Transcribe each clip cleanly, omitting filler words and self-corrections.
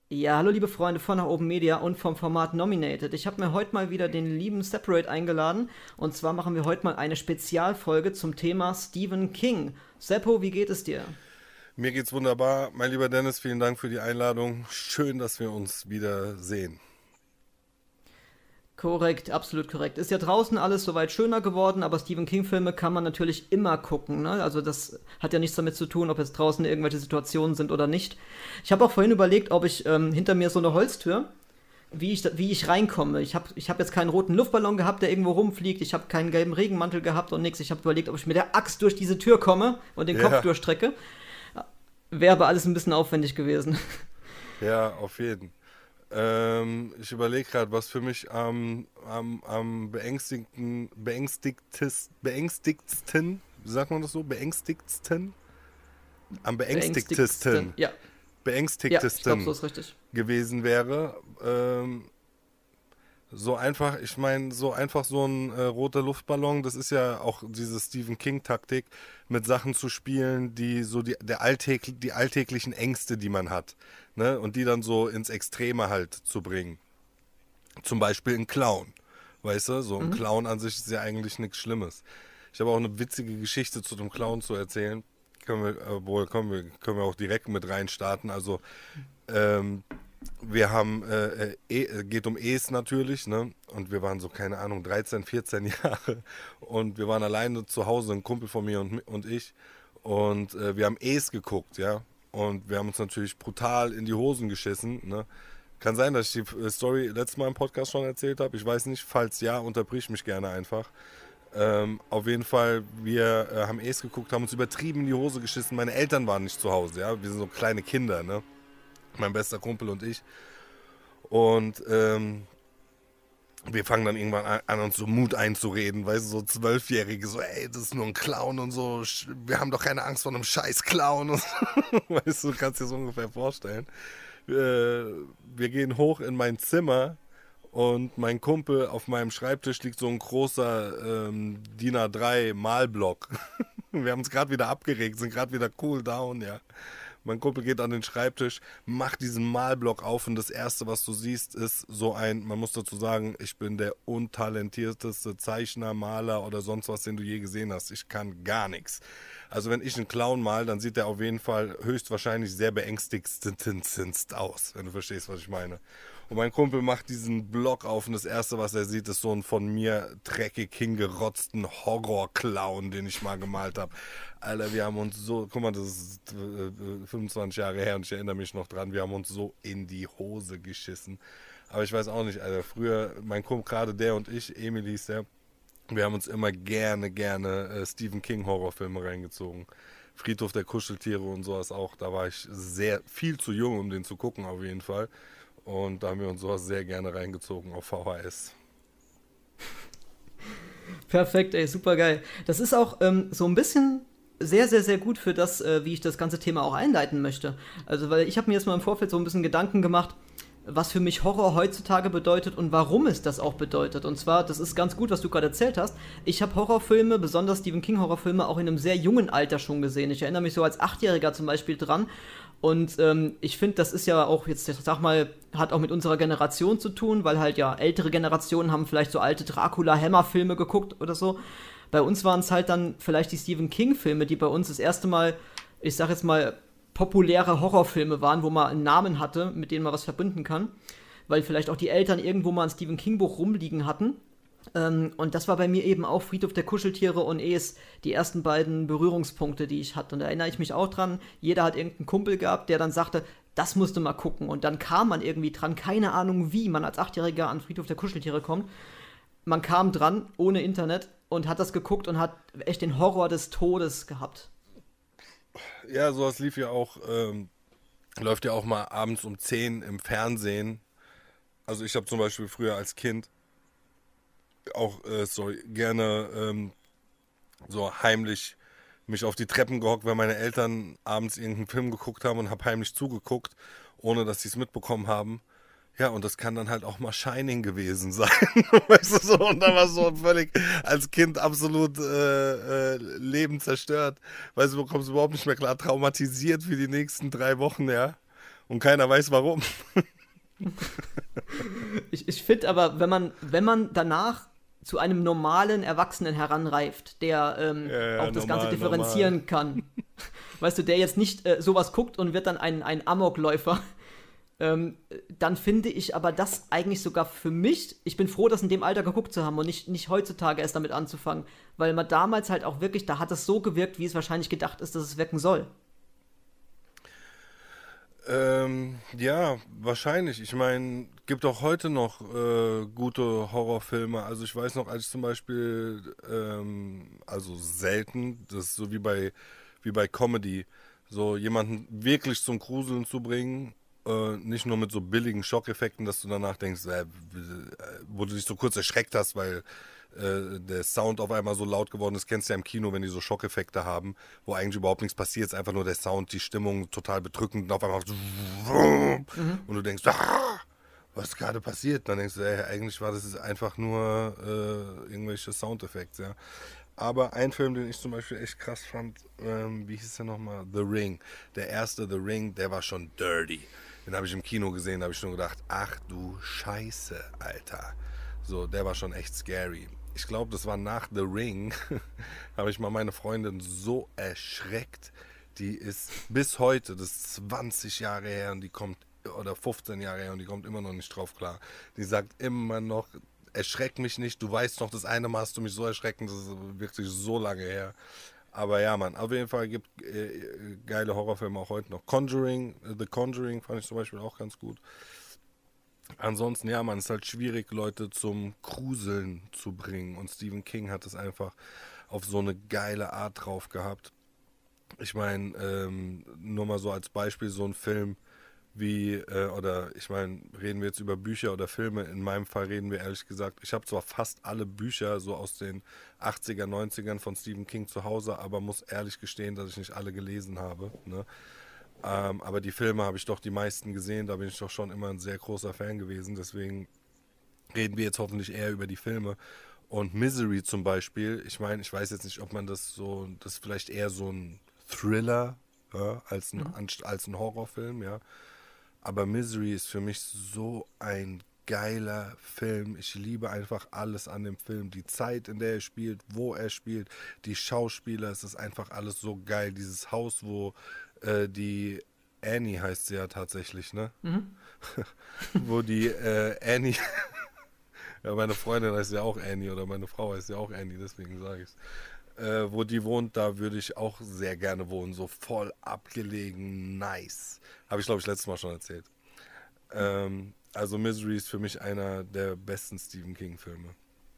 Ja, hallo liebe Freunde von Nach Oben Media und vom Format Nominated. Ich habe mir heute mal wieder den lieben Separate eingeladen und zwar machen wir heute mal eine Spezialfolge zum Thema Stephen King. Seppo, wie geht es dir? Mir geht's wunderbar. Mein lieber Dennis, vielen Dank für die Einladung. Schön, dass wir uns wieder sehen. Korrekt, absolut korrekt. Ist ja draußen alles soweit schöner geworden, aber Stephen King-Filme kann man natürlich immer gucken. Ne? Also das hat ja nichts damit zu tun, ob jetzt draußen irgendwelche Situationen sind oder nicht. Ich habe auch vorhin überlegt, ob ich hinter mir so eine Holztür, wie ich reinkomme. Ich hab jetzt keinen roten Luftballon gehabt, der irgendwo rumfliegt. Ich habe keinen gelben Regenmantel gehabt und nichts. Ich habe überlegt, ob ich mit der Axt durch diese Tür komme und den Kopf Ja, durchstrecke. Wäre aber alles ein bisschen aufwendig gewesen. ja, auf jeden. Ich überlege gerade, was für mich am beängstigtsten, wie sagt man das so? Am Beängstigtsten. beängstigtesten, Ja, ja, ich glaube, so beängstigtesten ist richtig. gewesen wäre. So einfach, ich meine, so einfach so ein roter Luftballon, das ist ja auch diese Stephen King-Taktik, mit Sachen zu spielen, die so die alltäglichen Ängste, die man hat, ne? Und die dann so ins Extreme halt zu bringen. Zum Beispiel ein Clown, weißt du? So ein Mhm. Clown an sich ist ja eigentlich nichts Schlimmes. Ich habe auch eine witzige Geschichte zu dem Clown zu erzählen. Können wir auch direkt mit reinstarten. Also, ähm, wir haben, geht um Es natürlich, ne? Und wir waren so, keine Ahnung, 13, 14 Jahre. Und wir waren alleine zu Hause, ein Kumpel von mir und ich. Und wir haben Es geguckt, ja. Und wir haben uns natürlich brutal in die Hosen geschissen, ne? Kann sein, dass ich die Story letztes Mal im Podcast schon erzählt habe. Ich weiß nicht. Falls ja, unterbrich mich gerne einfach. Auf jeden Fall, wir haben Es geguckt, haben uns übertrieben in die Hose geschissen. Meine Eltern waren nicht zu Hause, ja. Wir sind so kleine Kinder, ne? Mein bester Kumpel und ich. Und wir fangen dann irgendwann an, uns so Mut einzureden, weißt du, so Zwölfjährige, so, ey, das ist nur ein Clown und so, wir haben doch keine Angst vor einem scheiß Clown. Und weißt du, kannst dir so ungefähr vorstellen. Wir gehen hoch in mein Zimmer und mein Kumpel auf meinem Schreibtisch liegt so ein großer DIN A3 Malblock. Wir haben uns gerade wieder abgeregt, sind gerade wieder cool down, ja. Mein Kumpel geht an den Schreibtisch, macht diesen Malblock auf und das Erste, was du siehst, ist so ein, man muss dazu sagen, ich bin der untalentierteste Zeichner, Maler oder sonst was, den du je gesehen hast. Ich kann gar nichts. Also wenn ich einen Clown mal, dann sieht der auf jeden Fall höchstwahrscheinlich sehr beängstigend aus, wenn du verstehst, was ich meine. Und mein Kumpel macht diesen Block auf und das Erste, was er sieht, ist so ein von mir dreckig hingerotzten Horror-Clown, den ich mal gemalt habe. Alter, wir haben uns so, guck mal, das ist 25 Jahre her und ich erinnere mich noch dran, wir haben uns so in die Hose geschissen. Aber ich weiß auch nicht, Alter, früher, mein Kumpel, gerade der und ich, Emily ist der, wir haben uns immer gerne Stephen King Horrorfilme reingezogen. Friedhof der Kuscheltiere und sowas auch. Da war ich sehr viel zu jung, um den zu gucken, auf jeden Fall. Und da haben wir uns sowas sehr gerne reingezogen auf VHS. Perfekt, ey, super geil. Das ist auch so ein bisschen sehr, sehr, sehr gut für das, wie ich das ganze Thema auch einleiten möchte. Also, weil ich habe mir jetzt mal im Vorfeld so ein bisschen Gedanken gemacht, was für mich Horror heutzutage bedeutet und warum es das auch bedeutet. Und zwar, das ist ganz gut, was du gerade erzählt hast. Ich habe Horrorfilme, besonders Stephen King Horrorfilme, auch in einem sehr jungen Alter schon gesehen. Ich erinnere mich so als Achtjähriger zum Beispiel dran. Und ich finde, das ist ja auch jetzt, ich sag mal, hat auch mit unserer Generation zu tun, weil halt ja ältere Generationen haben vielleicht so alte Dracula-Hammer-Filme geguckt oder so. Bei uns waren es halt dann vielleicht die Stephen King-Filme, die bei uns das erste Mal, ich sag jetzt mal, populäre Horrorfilme waren, wo man einen Namen hatte, mit denen man was verbinden kann. Weil vielleicht auch die Eltern irgendwo mal ein Stephen King-Buch rumliegen hatten. Und das war bei mir eben auch Friedhof der Kuscheltiere und Es die ersten beiden Berührungspunkte, die ich hatte. Und da erinnere ich mich auch dran, jeder hat irgendeinen Kumpel gehabt, der dann sagte, das musst du mal gucken. Und dann kam man irgendwie dran, keine Ahnung wie man als Achtjähriger an Friedhof der Kuscheltiere kommt. Man kam dran, ohne Internet, und hat das geguckt und hat echt den Horror des Todes gehabt. Ja, sowas lief ja auch, läuft ja auch mal abends um 10 im Fernsehen. Also ich habe zum Beispiel früher als Kind auch gerne so heimlich mich auf die Treppen gehockt, weil meine Eltern abends irgendeinen Film geguckt haben und habe heimlich zugeguckt, ohne dass sie es mitbekommen haben. Ja, und das kann dann halt auch mal Shining gewesen sein. Weißt du so? Und da war so völlig als Kind absolut Leben zerstört. Weißt du, du kommst überhaupt nicht mehr klar, traumatisiert für die nächsten 3 Wochen, ja. und keiner weiß warum. Ich finde aber, wenn man danach zu einem normalen Erwachsenen heranreift, der auch das Ganze differenzieren kann, weißt du, der jetzt nicht sowas guckt und wird dann ein Amokläufer, dann finde ich aber das eigentlich sogar für mich, ich bin froh, das in dem Alter geguckt zu haben und nicht heutzutage erst damit anzufangen, weil man damals halt auch wirklich, da hat es so gewirkt, wie es wahrscheinlich gedacht ist, dass es wirken soll. Ja, wahrscheinlich. Ich meine, gibt auch heute noch gute Horrorfilme. Also ich weiß noch, als ich zum Beispiel, also selten, das ist so wie bei Comedy, so jemanden wirklich zum Gruseln zu bringen, nicht nur mit so billigen Schockeffekten, dass du danach denkst, wo du dich so kurz erschreckt hast, weil der Sound auf einmal so laut geworden ist. Kennst du ja im Kino, wenn die so Schockeffekte haben, wo eigentlich überhaupt nichts passiert, ist einfach nur der Sound, die Stimmung total bedrückend und auf einmal so und du denkst, was ist gerade passiert? Dann denkst du, eigentlich war das einfach nur irgendwelche Soundeffekte, ja. Aber ein Film, den ich zum Beispiel echt krass fand, wie hieß der nochmal? The Ring. Der erste The Ring, der war schon dirty. Den habe ich im Kino gesehen, da habe ich schon gedacht, ach du Scheiße, Alter. So, der war schon echt scary. Ich glaube, das war nach The Ring, habe ich mal meine Freundin so erschreckt. Die ist bis heute, das ist 20 Jahre her und die kommt, oder 15 Jahre her und die kommt immer noch nicht drauf klar. Die sagt immer noch, erschreck mich nicht, du weißt noch, das eine Mal hast du mich so erschrecken, das ist wirklich so lange her. Aber ja, Mann, auf jeden Fall gibt geile Horrorfilme auch heute noch. The Conjuring fand ich zum Beispiel auch ganz gut. Ansonsten, ja, man, es ist halt schwierig, Leute zum Gruseln zu bringen. Und Stephen King hat es einfach auf so eine geile Art drauf gehabt. Ich meine, nur mal so als Beispiel, so ein Film oder ich meine, reden wir jetzt über Bücher oder Filme? In meinem Fall reden wir ehrlich gesagt, ich habe zwar fast alle Bücher so aus den 80er, 90ern von Stephen King zu Hause, aber muss ehrlich gestehen, dass ich nicht alle gelesen habe, ne? Aber die Filme habe ich doch die meisten gesehen, da bin ich doch schon immer ein sehr großer Fan gewesen, deswegen reden wir jetzt hoffentlich eher über die Filme. Und Misery zum Beispiel, ich meine, ich weiß jetzt nicht, ob man das ist vielleicht eher so ein Thriller, ja, als ein Horrorfilm, ja. Aber Misery ist für mich so ein geiler Film. Ich liebe einfach alles an dem Film. Die Zeit, in der er spielt, wo er spielt, die Schauspieler, es ist einfach alles so geil. Dieses Haus, wo die Annie heißt sie ja tatsächlich, ne? Wo die Annie, ja, meine Freundin heißt ja auch Annie oder meine Frau heißt ja auch Annie, deswegen sage ich es. Wo die wohnt, da würde ich auch sehr gerne wohnen. So voll abgelegen, nice. Habe ich, glaube ich, letztes Mal schon erzählt. Also Misery ist für mich einer der besten Stephen King-Filme.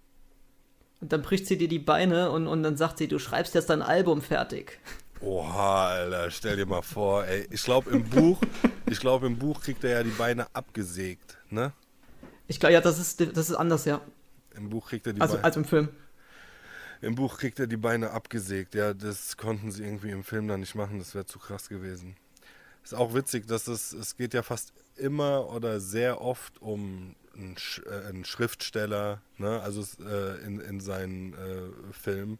Und dann bricht sie dir die Beine und dann sagt sie, du schreibst jetzt dein Album fertig. Oha, Alter, stell dir mal vor, ey. Ich glaube, im Buch kriegt er ja die Beine abgesägt, ne? Ich glaube, ja, das ist anders, ja. Im Buch kriegt er die Also, Beine. als im Film. Im Buch kriegt er die Beine abgesägt. Ja, das konnten sie irgendwie im Film dann nicht machen. Das wäre zu krass gewesen. Ist auch witzig, dass es geht ja fast immer oder sehr oft um einen Schriftsteller, ne? Also in seinen Filmen.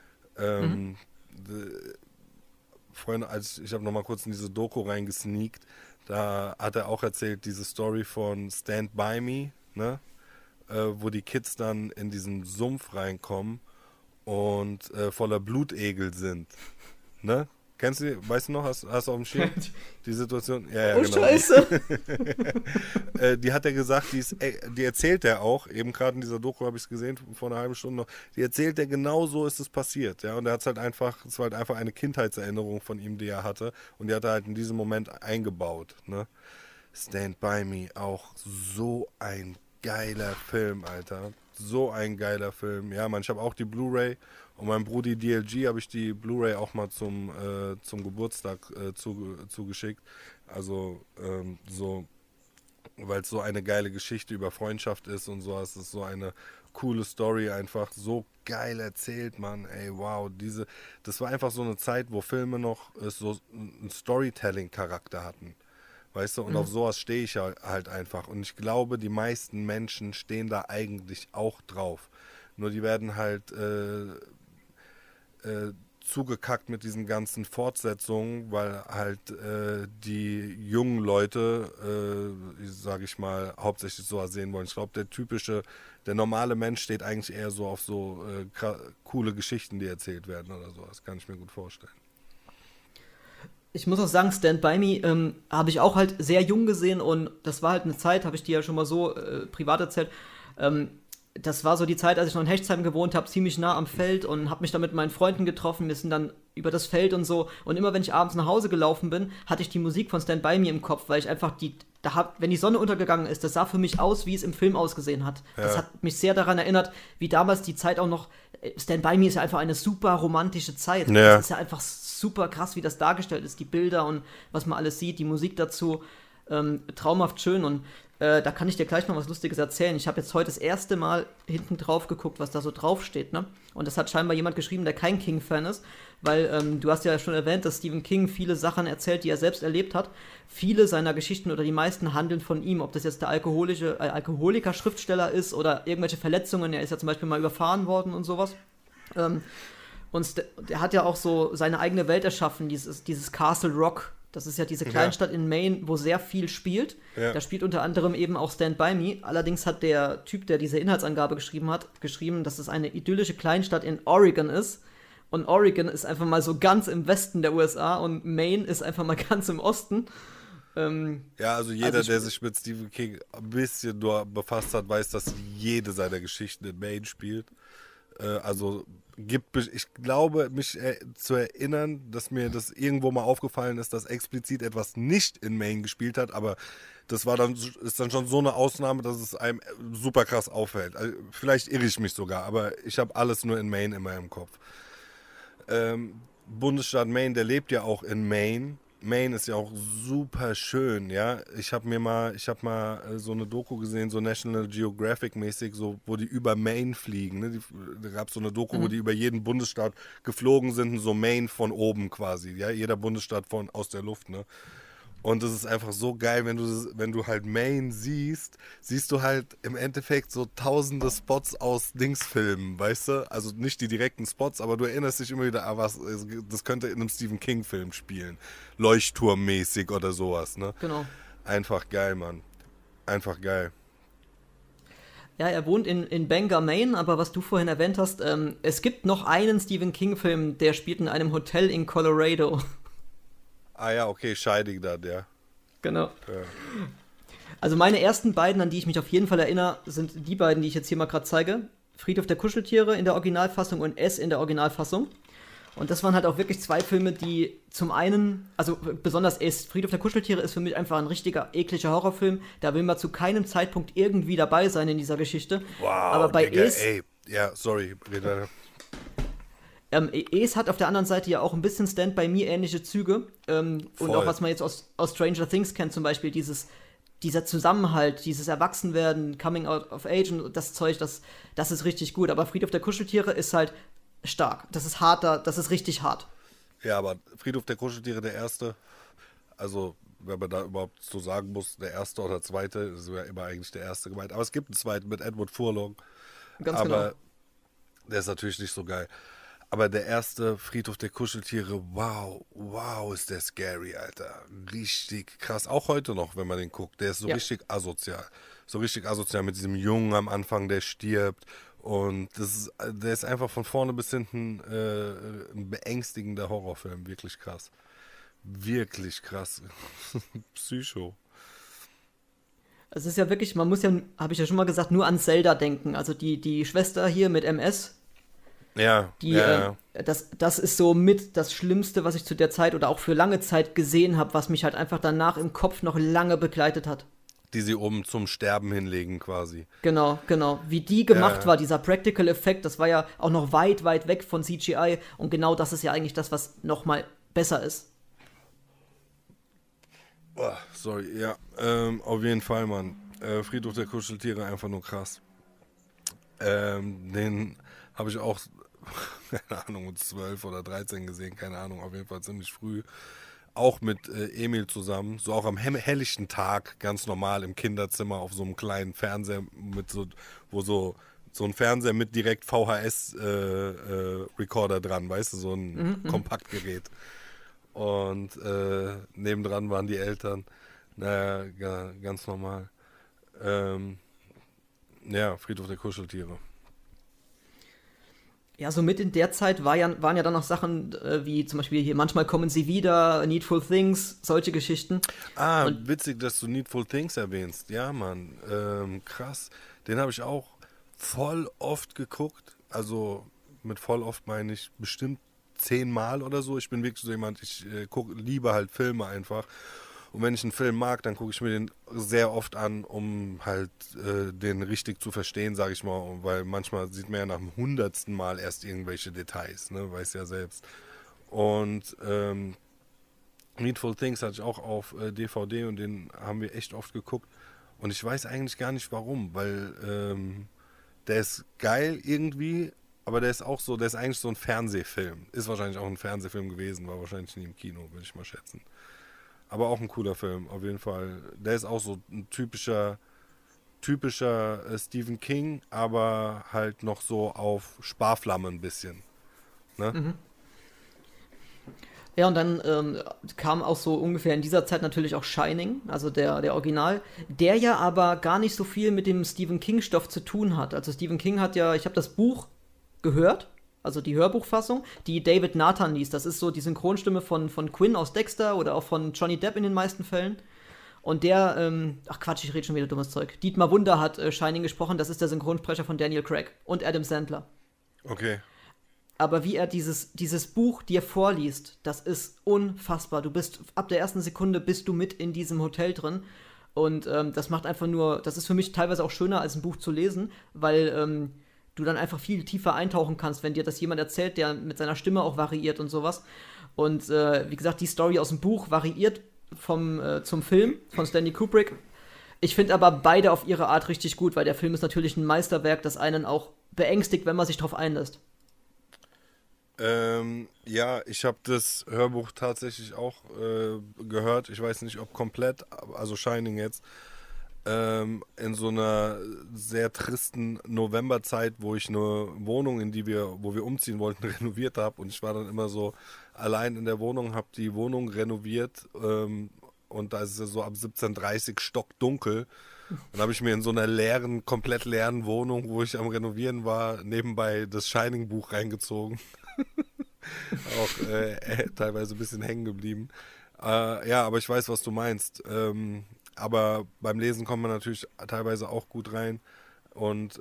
Freunde, ich habe noch mal kurz in diese Doku reingesneakt. Da hat er auch erzählt, diese Story von Stand By Me, ne? Wo die Kids dann in diesen Sumpf reinkommen und voller Blutegel sind. Ne? Kennst du, weißt du noch, hast du auf dem Schirm die Situation? Ja, oh, genau. Scheiße! Die hat er gesagt, die erzählt er auch, eben gerade in dieser Doku habe ich es gesehen, vor einer halben Stunde noch, die erzählt er, genau so ist es passiert. Ja? Und es war halt einfach eine Kindheitserinnerung von ihm, die er hatte und die hat er halt in diesem Moment eingebaut. Ne? Stand By Me, auch so ein geiler Film, Alter. So ein geiler Film. Ja, man, ich habe auch die Blu-ray und meinem Brudi DLG habe ich die Blu-ray auch mal zum Geburtstag zugeschickt. Also weil es so eine geile Geschichte über Freundschaft ist und so. Es ist so eine coole Story, einfach so geil erzählt, Mann. Ey, wow, das war einfach so eine Zeit, wo Filme noch so einen Storytelling-Charakter hatten. Weißt du, und auf sowas stehe ich halt einfach. Und ich glaube, die meisten Menschen stehen da eigentlich auch drauf. Nur die werden halt zugekackt mit diesen ganzen Fortsetzungen, weil halt die jungen Leute, sage ich mal, hauptsächlich sowas sehen wollen. Ich glaube, der normale Mensch steht eigentlich eher so auf so coole Geschichten, die erzählt werden oder so. Das kann ich mir gut vorstellen. Ich muss auch sagen, Stand By Me habe ich auch halt sehr jung gesehen und das war halt eine Zeit, habe ich dir ja schon mal so privat erzählt. Das war so die Zeit, als ich noch in Hechtsheim gewohnt habe, ziemlich nah am Feld und habe mich da mit meinen Freunden getroffen. Wir sind dann über das Feld und so. Und immer wenn ich abends nach Hause gelaufen bin, hatte ich die Musik von Stand By Me im Kopf, weil ich einfach wenn die Sonne untergegangen ist, das sah für mich aus, wie es im Film ausgesehen hat. Ja. Das hat mich sehr daran erinnert, wie damals die Zeit auch noch. Stand By Me ist ja einfach eine super romantische Zeit. Ja. Das ist ja einfach super krass, wie das dargestellt ist, die Bilder und was man alles sieht, die Musik dazu. Traumhaft schön und da kann ich dir gleich noch was Lustiges erzählen. Ich habe jetzt heute das erste Mal hinten drauf geguckt, was da so draufsteht, ne? Und das hat scheinbar jemand geschrieben, der kein King-Fan ist, weil du hast ja schon erwähnt, dass Stephen King viele Sachen erzählt, die er selbst erlebt hat. Viele seiner Geschichten oder die meisten handeln von ihm, ob das jetzt der Alkoholiker-Schriftsteller ist oder irgendwelche Verletzungen. Er ist ja zum Beispiel mal überfahren worden und sowas. Und der hat ja auch so seine eigene Welt erschaffen, dieses Castle Rock. Das ist ja diese Kleinstadt in Maine, wo sehr viel spielt. Ja. Da spielt unter anderem eben auch Stand By Me. Allerdings hat der Typ, der diese Inhaltsangabe geschrieben hat, dass es eine idyllische Kleinstadt in Oregon ist. Und Oregon ist einfach mal so ganz im Westen der USA und Maine ist einfach mal ganz im Osten. Ja, also jeder, der sich mit Stephen King ein bisschen nur befasst hat, weiß, dass jede seiner Geschichten in Maine spielt. Ich glaube, mich zu erinnern, dass mir das irgendwo mal aufgefallen ist, dass explizit etwas nicht in Maine gespielt hat, aber das ist dann schon so eine Ausnahme, dass es einem super krass auffällt. Also, vielleicht irre ich mich sogar, aber ich habe alles nur in Maine immer im Kopf. Bundesstaat Maine, der lebt ja auch in Maine. Maine ist ja auch super schön, ja. Ich habe mal so eine Doku gesehen, so National Geographic mäßig, so wo die über Maine fliegen. Ne? Da gab es so eine Doku, wo die über jeden Bundesstaat geflogen sind, so Maine von oben quasi, ja. Jeder Bundesstaat aus der Luft, ne. Und das ist einfach so geil, wenn du halt Maine siehst du halt im Endeffekt so tausende Spots aus Dingsfilmen, weißt du? Also nicht die direkten Spots, aber du erinnerst dich immer wieder, das könnte in einem Stephen King-Film spielen. Leuchtturmmäßig oder sowas, ne? Genau. Einfach geil, Mann. Einfach geil. Ja, er wohnt in Bangor, Maine, aber was du vorhin erwähnt hast, es gibt noch einen Stephen King-Film, der spielt in einem Hotel in Colorado. Ah ja, okay, Scheiding dann, ja. Genau. Ja. Also meine ersten beiden, an die ich mich auf jeden Fall erinnere, sind die beiden, die ich jetzt hier mal gerade zeige. Friedhof der Kuscheltiere in der Originalfassung und S in der Originalfassung. Und das waren halt auch wirklich zwei Filme, die zum einen, also besonders S, Friedhof der Kuscheltiere ist für mich einfach ein richtiger, ekliger Horrorfilm. Da will man zu keinem Zeitpunkt irgendwie dabei sein in dieser Geschichte. Wow, aber bei Digga, Es... Ja, sorry, rede. Es hat auf der anderen Seite ja auch ein bisschen Stand By Me ähnliche Züge. Und auch was man jetzt aus Stranger Things kennt, zum Beispiel dieser Zusammenhalt, dieses Erwachsenwerden, Coming Out of Age und das Zeug, das ist richtig gut. Aber Friedhof der Kuscheltiere ist halt stark. Das ist harter, das ist richtig hart. Ja, aber Friedhof der Kuscheltiere, der erste, also wenn man da überhaupt so sagen muss, der erste oder zweite, ist ja immer eigentlich der erste gemeint. Aber es gibt einen zweiten mit Edward Furlong. Ganz genau. Der ist natürlich nicht so geil. Aber der erste Friedhof der Kuscheltiere, wow, ist der scary, Alter. Richtig krass. Auch heute noch, wenn man den guckt. Der ist so richtig asozial. So richtig asozial mit diesem Jungen am Anfang, der stirbt. Und der ist einfach von vorne bis hinten ein beängstigender Horrorfilm. Wirklich krass. Wirklich krass. Psycho. Es ist ja wirklich, man muss ja, habe ich ja schon mal gesagt, nur an Zelda denken. Also die Schwester hier mit MS. Ja, das ist so mit das Schlimmste, was ich zu der Zeit oder auch für lange Zeit gesehen habe, was mich halt einfach danach im Kopf noch lange begleitet hat. Die sie oben zum Sterben hinlegen quasi. Genau. Wie die gemacht war, dieser Practical Effekt, das war ja auch noch weit, weit weg von CGI und genau das ist ja eigentlich das, was nochmal besser ist. Oh, sorry, ja, auf jeden Fall, Mann. Friedhof der Kuscheltiere, einfach nur krass. Den habe ich auch, keine Ahnung, 12 oder 13 gesehen, keine Ahnung, auf jeden Fall ziemlich früh. Auch mit Emil zusammen, so auch am helllichten Tag, ganz normal im Kinderzimmer auf so einem kleinen Fernseher, wo so so ein Fernseher mit direkt VHS-Recorder dran, weißt du, so ein Kompaktgerät. Und nebendran waren die Eltern. Naja, ganz normal. Ja, Friedhof der Kuscheltiere. Ja, so mit in der Zeit waren ja dann noch Sachen wie zum Beispiel hier Manchmal kommen sie wieder, Needful Things, solche Geschichten. Und Witzig, dass du Needful Things erwähnst. Ja, Mann, krass. Den habe ich auch voll oft geguckt. Also mit voll oft meine ich bestimmt 10-mal oder so. Ich bin wirklich so jemand, ich liebe halt Filme einfach. Und wenn ich einen Film mag, dann gucke ich mir den sehr oft an, um halt den richtig zu verstehen, sage ich mal. Weil manchmal sieht man ja nach dem 100. Mal erst irgendwelche Details, ne? Weiß ja selbst. Und Needful Things hatte ich auch auf DVD und den haben wir echt oft geguckt. Und ich weiß eigentlich gar nicht warum, weil der ist geil irgendwie, aber der ist auch so, der ist eigentlich so ein Fernsehfilm. Ist wahrscheinlich auch ein Fernsehfilm gewesen, war wahrscheinlich nie im Kino, würde ich mal schätzen. Aber auch ein cooler Film, auf jeden Fall. Der ist auch so ein typischer Stephen King, aber halt noch so auf Sparflamme ein bisschen. Ne? ja, und dann kam auch so ungefähr in dieser Zeit natürlich auch Shining, also der Original, der ja aber gar nicht so viel mit dem Stephen King-Stoff zu tun hat. Also Stephen King hat ja, ich habe das Buch gehört, also die Hörbuchfassung, die David Nathan liest. Das ist so die Synchronstimme von Quinn aus Dexter oder auch von Johnny Depp in den meisten Fällen. Und der, ach Quatsch, ich rede schon wieder dummes Zeug. Dietmar Wunder hat Shining gesprochen, das ist der Synchronsprecher von Daniel Craig und Adam Sandler. Okay. Aber wie er dieses Buch dir vorliest, das ist unfassbar. Du bist, ab der ersten Sekunde bist du mit in diesem Hotel drin. Und das macht einfach nur, das ist für mich teilweise auch schöner, als ein Buch zu lesen, weil du dann einfach viel tiefer eintauchen kannst, wenn dir das jemand erzählt, der mit seiner Stimme auch variiert und sowas. Und wie gesagt, die Story aus dem Buch variiert zum Film von Stanley Kubrick. Ich finde aber beide auf ihre Art richtig gut, weil der Film ist natürlich ein Meisterwerk, das einen auch beängstigt, wenn man sich drauf einlässt. Ja, ich habe das Hörbuch tatsächlich auch gehört. Ich weiß nicht, ob komplett, also Shining jetzt. In so einer sehr tristen Novemberzeit, wo ich eine Wohnung, wo wir umziehen wollten, renoviert habe. Und ich war dann immer so allein in der Wohnung, habe die Wohnung renoviert. Und da ist es so ab 17:30 stockdunkel. Dann habe ich mir in so einer komplett leeren Wohnung, wo ich am Renovieren war, nebenbei das Shining-Buch reingezogen. Auch teilweise ein bisschen hängen geblieben. Ja, aber ich weiß, was du meinst. Aber beim Lesen kommt man natürlich teilweise auch gut rein. Und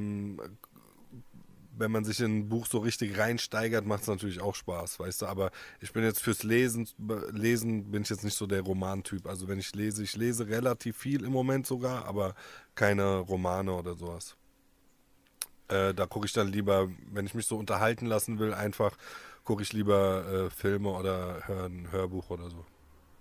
wenn man sich in ein Buch so richtig reinsteigert, macht es natürlich auch Spaß, weißt du. Aber ich bin jetzt fürs Lesen bin ich jetzt nicht so der Romantyp. Also wenn ich lese relativ viel im Moment sogar, aber keine Romane oder sowas. Da gucke ich dann lieber, wenn ich mich so unterhalten lassen will, einfach gucke ich lieber Filme oder höre ein Hörbuch oder so.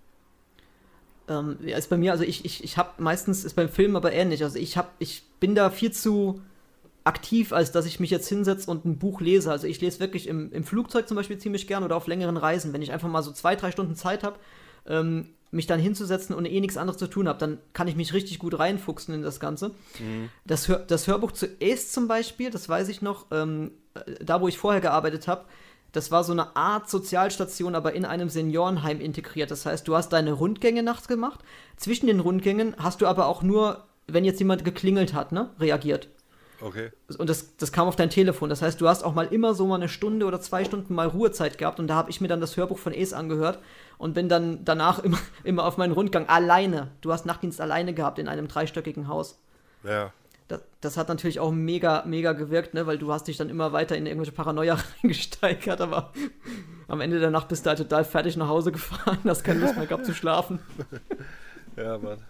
Ja, ist bei mir, also ich habe meistens, ist beim Film aber ähnlich. Also ich bin da viel zu aktiv, als dass ich mich jetzt hinsetze und ein Buch lese. Also ich lese wirklich im Flugzeug zum Beispiel ziemlich gern oder auf längeren Reisen. Wenn ich einfach mal so 2-3 Stunden Zeit habe, mich dann hinzusetzen und nichts anderes zu tun habe, dann kann ich mich richtig gut reinfuchsen in das Ganze. Mhm. Das Hörbuch zu Ace zum Beispiel, das weiß ich noch, da wo ich vorher gearbeitet habe, das war so eine Art Sozialstation, aber in einem Seniorenheim integriert. Das heißt, du hast deine Rundgänge nachts gemacht. Zwischen den Rundgängen hast du aber auch nur, wenn jetzt jemand geklingelt hat, ne, reagiert. Okay. Und das kam auf dein Telefon. Das heißt, du hast auch mal immer so mal eine Stunde oder 2 Stunden mal Ruhezeit gehabt. Und da habe ich mir dann das Hörbuch von Ace angehört und bin dann danach immer auf meinen Rundgang alleine. Du hast Nachtdienst alleine gehabt in einem 3-stöckigen Haus. Ja. Das hat natürlich auch mega, mega gewirkt, ne? Weil du hast dich dann immer weiter in irgendwelche Paranoia reingesteigert, aber am Ende der Nacht bist du halt total fertig nach Hause gefahren, hast keine Lust mehr gehabt zu schlafen. Ja, Mann.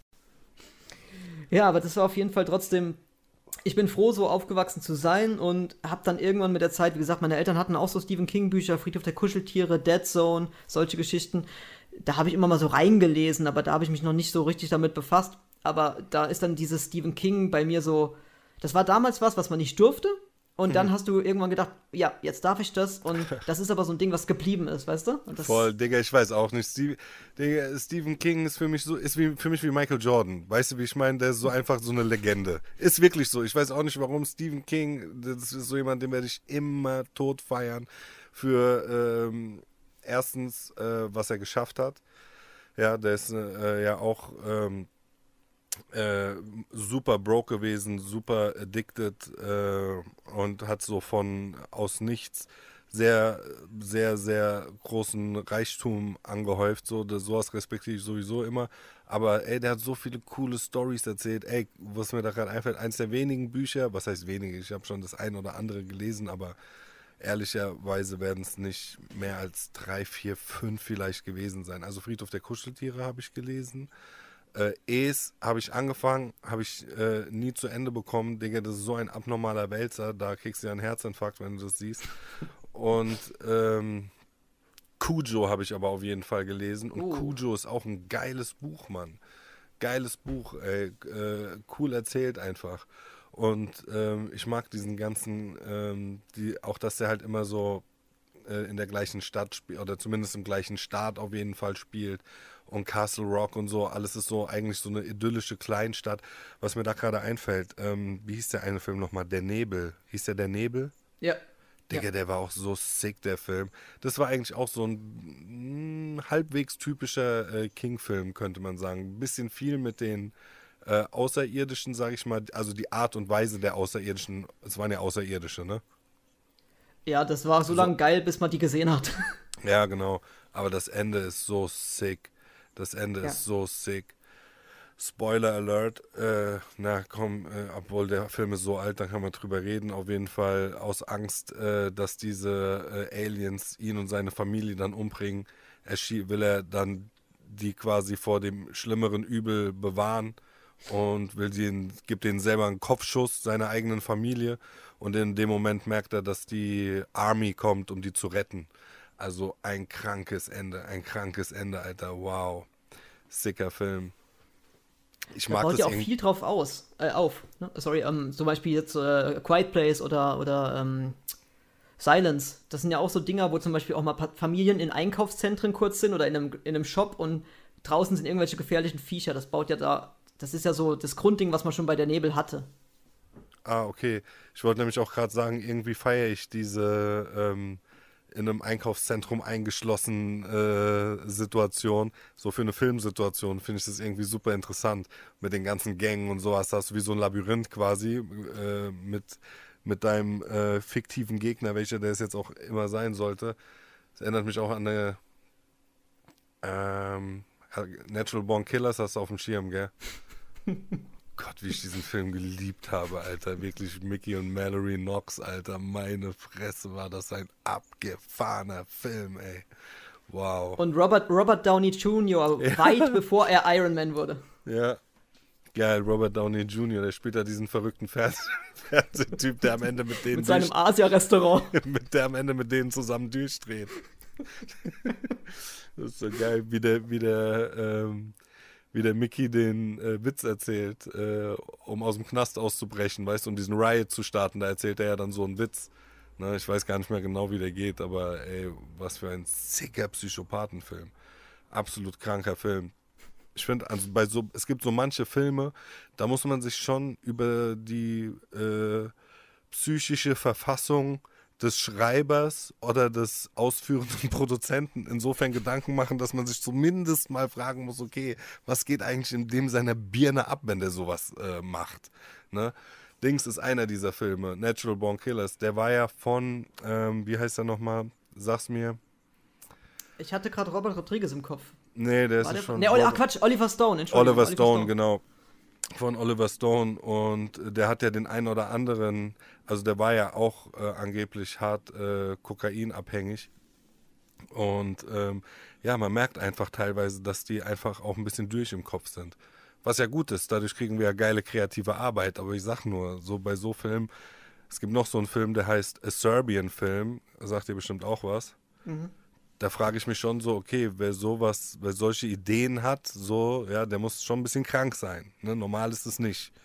Ja, aber das war auf jeden Fall trotzdem, ich bin froh, so aufgewachsen zu sein und hab dann irgendwann mit der Zeit, wie gesagt, meine Eltern hatten auch so Stephen King Bücher, Friedhof der Kuscheltiere, Dead Zone, solche Geschichten. Da habe ich immer mal so reingelesen, aber da habe ich mich noch nicht so richtig damit befasst. Aber da ist dann dieses Stephen King bei mir so, das war damals was man nicht durfte, Und dann hast du irgendwann gedacht, ja, jetzt darf ich das. Und das ist aber so ein Ding, was geblieben ist, weißt du? Und das, Voll, Digga, ich weiß auch nicht. Digga, Stephen King ist für mich für mich wie Michael Jordan. Weißt du, wie ich meine? Der ist so einfach so eine Legende. Ist wirklich so. Ich weiß auch nicht, warum Stephen King, das ist so jemand, den werde ich immer tot feiern für erstens, was er geschafft hat. Ja, der ist ja auch super broke gewesen, super addicted und hat so aus nichts sehr, sehr, sehr großen Reichtum angehäuft. Sowas respektiere ich sowieso immer. Aber ey, der hat so viele coole Stories erzählt. Ey, was mir da gerade einfällt, eins der wenigen Bücher, was heißt wenige, ich habe schon das ein oder andere gelesen, aber ehrlicherweise werden es nicht mehr als 3, 4, 5 vielleicht gewesen sein. Also Friedhof der Kuscheltiere habe ich gelesen. Es habe ich angefangen, habe ich nie zu Ende bekommen. Digga, das ist so ein abnormaler Wälzer, da kriegst du ja einen Herzinfarkt, wenn du das siehst. Und Cujo habe ich aber auf jeden Fall gelesen. Und Cujo ist auch ein geiles Buch, Mann. Geiles Buch, ey. Cool erzählt einfach. Und ich mag diesen ganzen, auch dass der halt immer so in der gleichen Stadt spielt, oder zumindest im gleichen Staat auf jeden Fall spielt. Und Castle Rock und so, alles ist so eigentlich so eine idyllische Kleinstadt. Was mir da gerade einfällt, wie hieß der eine Film nochmal? Der Nebel. Hieß der Der Nebel? ja. Digga, Ja. der war auch so sick, der Film. Das war eigentlich auch so ein halbwegs typischer King-Film, könnte man sagen. Ein bisschen viel mit den Außerirdischen, sag ich mal. Also die Art und Weise der Außerirdischen. Es waren ja Außerirdische, ne? Ja, das war so lange geil, bis man die gesehen hat. Ja, genau. Aber das Ende ist so sick. Das Ende Ja. ist so sick. Spoiler Alert. Na komm, obwohl der Film ist so alt, dann kann man drüber reden. Auf jeden Fall aus Angst, dass diese Aliens ihn und seine Familie dann umbringen, will er dann die quasi vor dem schlimmeren Übel bewahren und gibt denen selber einen Kopfschuss seiner eigenen Familie. Und in dem Moment merkt er, dass die Army kommt, um die zu retten. Also ein krankes Ende, Alter. Wow. Sicker Film. Ich Da mag baut das ja auch irgendwie. viel drauf auf. Ne? Sorry, zum Beispiel jetzt Quiet Place oder Silence. Das sind ja auch so Dinger, wo zum Beispiel auch mal Familien in Einkaufszentren kurz sind oder in einem Shop und draußen sind irgendwelche gefährlichen Viecher. Das ist ja so das Grundding, was man schon bei der Nebel hatte. Ah, okay. Ich wollte nämlich auch gerade sagen, irgendwie feiere ich diese in einem Einkaufszentrum eingeschlossen Situation. So für eine Filmsituation finde ich das irgendwie super interessant. Mit den ganzen Gängen und sowas. Da hast du wie so ein Labyrinth quasi mit deinem fiktiven Gegner, welcher der es jetzt auch immer sein sollte. Das erinnert mich auch an eine Natural Born Killers, hast du auf dem Schirm, gell? Gott, wie ich diesen Film geliebt habe, Alter. Wirklich Mickey und Mallory Knox, Alter. Meine Fresse, war das ein abgefahrener Film, ey. Wow. Und Robert Downey Jr. weit bevor er Iron Man wurde. Ja. Geil, Robert Downey Jr., der spielt da diesen verrückten Fernsehtyp, der am Ende mit denen Mit seinem Asia-Restaurant. der am Ende mit denen zusammen durchdreht. Das ist so geil, wie der Mickey den Witz erzählt, um aus dem Knast auszubrechen, weißt du, um diesen Riot zu starten. Da erzählt er ja dann so einen Witz. Ne, ich weiß gar nicht mehr genau, wie der geht, aber ey, was für ein sicker Psychopathenfilm. Absolut kranker Film. Ich finde, also es gibt so manche Filme, da muss man sich schon über die psychische Verfassung des Schreibers oder des ausführenden Produzenten insofern Gedanken machen, dass man sich zumindest mal fragen muss, okay, was geht eigentlich in dem seiner Birne ab, wenn der sowas macht, ne? Dings ist einer dieser Filme, Natural Born Killers, der war ja von, wie heißt er nochmal, sag's mir. Ich hatte gerade Robert Rodriguez im Kopf. Nee, der War ist der schon... Nee, Quatsch, Oliver Stone, Entschuldigung. Oliver Stone, genau. Von Oliver Stone, und der hat ja den einen oder anderen, also der war ja auch angeblich hart kokainabhängig, und ja, man merkt einfach teilweise, dass die einfach auch ein bisschen durch im Kopf sind, was ja gut ist, dadurch kriegen wir ja geile kreative Arbeit, aber ich sag nur, so bei so Filmen, es gibt noch so einen Film, der heißt A Serbian Film, sagt dir bestimmt auch was. Da frage ich mich schon so, okay, wer solche Ideen hat, so, ja, der muss schon ein bisschen krank sein. Ne? Normal ist es nicht.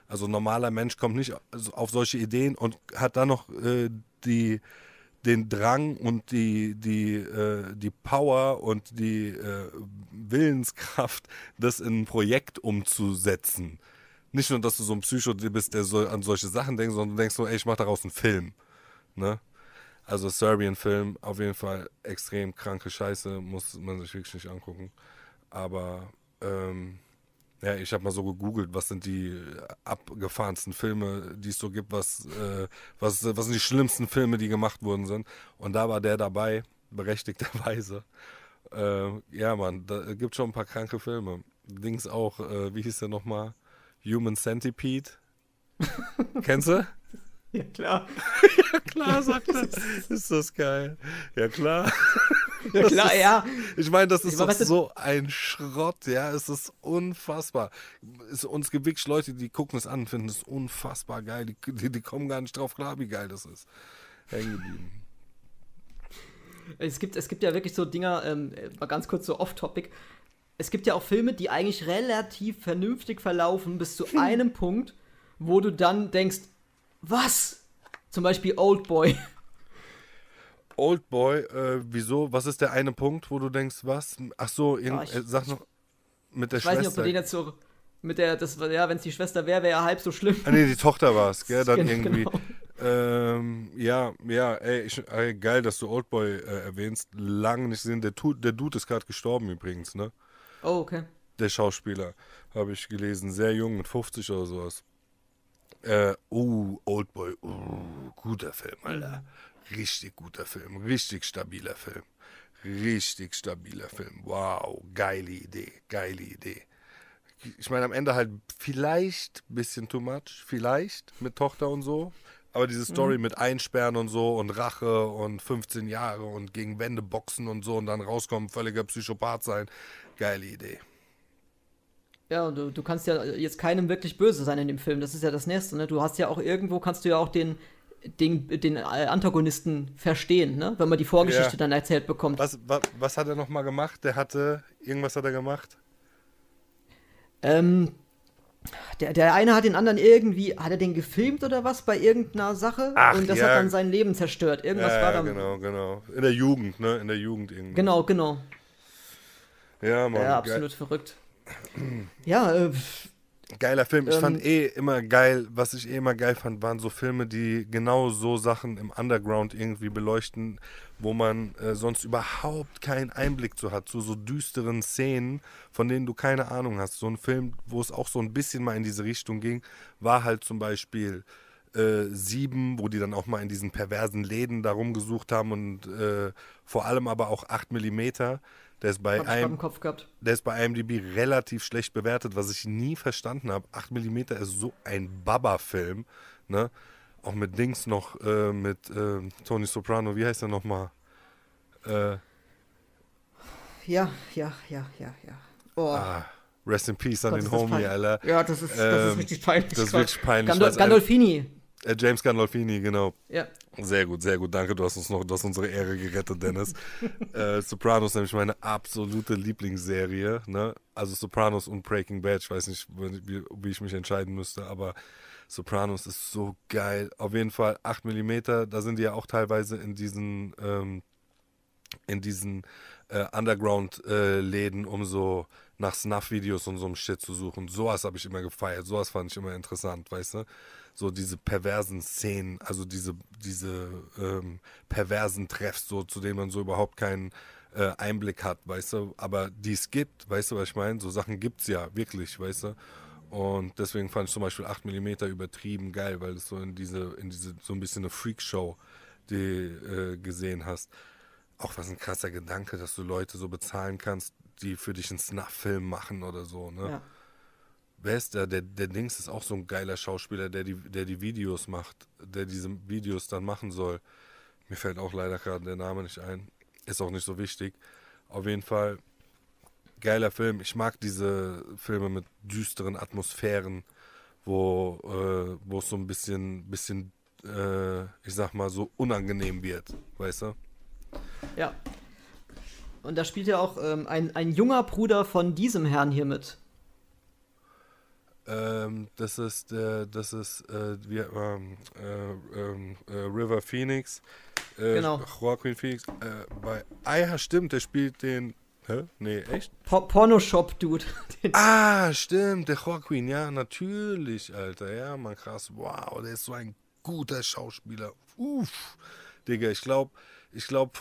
Also ein normaler Mensch kommt nicht auf solche Ideen und hat dann noch den Drang und die Power und die Willenskraft, das in ein Projekt umzusetzen. Nicht nur, dass du so ein Psycho bist, der so an solche Sachen denkt, sondern du denkst so, ey, ich mach daraus einen Film. Ne? Also Serbian-Film, auf jeden Fall extrem kranke Scheiße, muss man sich wirklich nicht angucken. Aber ja, ich habe mal so gegoogelt, was sind die abgefahrensten Filme, die es so gibt, was sind die schlimmsten Filme, die gemacht worden sind. Und da war der dabei, berechtigterweise. Ja, Mann, da gibt schon ein paar kranke Filme. Dings auch, wie hieß der nochmal? Human Centipede. Kennst du? Ja, klar. Ja, klar, sagt er. Ist das geil. Ja, klar. Ja, klar, ja. Ich meine, das ist doch so ein Schrott, ja. Es ist unfassbar. Uns gibt wirklich Leute, die gucken es an und finden es unfassbar geil. Die kommen gar nicht drauf klar, wie geil das ist. Hängen geblieben. Es gibt ja wirklich so Dinger, mal ganz kurz so off-topic. Es gibt ja auch Filme, die eigentlich relativ vernünftig verlaufen, bis zu einem Punkt, wo du dann denkst, was? Zum Beispiel Oldboy. Oldboy, wieso? Was ist der eine Punkt, wo du denkst, was? Ach so, sag noch, mit der Schwester. Ich weiß nicht, ob du den jetzt so, mit der, das war ja, wenn es die Schwester wäre ja halb so schlimm. Ah nee, die Tochter war es, gell, dann genau, irgendwie. Ja, ey, geil, dass du Oldboy erwähnst. Lange nicht gesehen, der Dude ist gerade gestorben übrigens, ne? Oh, okay. Der Schauspieler, habe ich gelesen, sehr jung, mit 50 oder sowas. Oldboy, guter Film, Alter. Richtig guter Film, richtig stabiler Film. Wow, geile Idee. Ich meine, am Ende halt vielleicht ein bisschen too much, vielleicht mit Tochter und so. Aber diese Story mit Einsperren und so und Rache und 15 Jahre und gegen Wände boxen und so und dann rauskommen, völliger Psychopath sein, geile Idee. Ja, und du kannst ja jetzt keinem wirklich böse sein in dem Film, das ist ja das Nächste, ne? Du hast ja auch irgendwo, kannst du ja auch den Antagonisten verstehen, ne? Wenn man die Vorgeschichte dann erzählt bekommt. Was hat er nochmal gemacht? Irgendwas hat er gemacht? Der eine hat den anderen irgendwie, hat er den gefilmt oder was bei irgendeiner Sache? Und das hat dann sein Leben zerstört. Irgendwas war da. Genau. In der Jugend, ne? In der Jugend irgendwie. Genau. Ja, Mann. Ja, absolut verrückt. Ja, geiler Film. Ich fand immer geil, was ich immer geil fand, waren so Filme, die genau so Sachen im Underground irgendwie beleuchten, wo man sonst überhaupt keinen Einblick zu hat, zu so düsteren Szenen, von denen du keine Ahnung hast. So ein Film, wo es auch so ein bisschen mal in diese Richtung ging, war halt zum Beispiel 7, wo die dann auch mal in diesen perversen Läden da rumgesucht haben und vor allem aber auch 8 mm. Der ist bei IMDb relativ schlecht bewertet, was ich nie verstanden habe. 8 mm ist so ein Baba-Film, ne? Auch mit Dings noch, mit Tony Soprano, wie heißt er nochmal? Ja. Oh. Rest in Peace an den Homie, Alter. Ja, das ist richtig peinlich. Das ist wirklich peinlich. Gandolfini. James Gandolfini, genau. Ja. Sehr gut. Danke, du hast unsere Ehre gerettet, Dennis. Sopranos nämlich meine absolute Lieblingsserie, ne? Also Sopranos und Breaking Bad. Ich weiß nicht, wie ich mich entscheiden müsste, aber Sopranos ist so geil. Auf jeden Fall 8 mm, da sind die ja auch teilweise in diesen Underground-Läden, um so nach Snuff-Videos und so einem Shit zu suchen. Sowas habe ich immer gefeiert, sowas fand ich immer interessant, weißt du? So diese perversen Szenen, also diese perversen Treffs, so, zu denen man so überhaupt keinen Einblick hat, weißt du? Aber die es gibt, weißt du, was ich meine? So Sachen gibt es ja wirklich, weißt du? Und deswegen fand ich zum Beispiel 8 mm übertrieben geil, weil es so in diese so ein bisschen eine Freakshow gesehen hast. Auch was ein krasser Gedanke, dass du Leute so bezahlen kannst, die für dich einen Snuff-Film machen oder so, ne? Ja. Wer ist der Dings ist auch so ein geiler Schauspieler, der die Videos macht, der diese Videos dann machen soll. Mir fällt auch leider gerade der Name nicht ein. Ist auch nicht so wichtig. Auf jeden Fall geiler Film. Ich mag diese Filme mit düsteren Atmosphären, wo es so ein bisschen ich sag mal, so unangenehm wird, weißt du? Ja. Und da spielt ja auch ein junger Bruder von diesem Herrn hier mit. River Phoenix, Genau. Joaquin Phoenix, ja, stimmt, der spielt den, hä? Nee, echt? Pornoshop-Dude. Ah, stimmt, der Joaquin, ja, natürlich, Alter, ja, man, krass, wow, der ist so ein guter Schauspieler, uff, Digga, ich glaub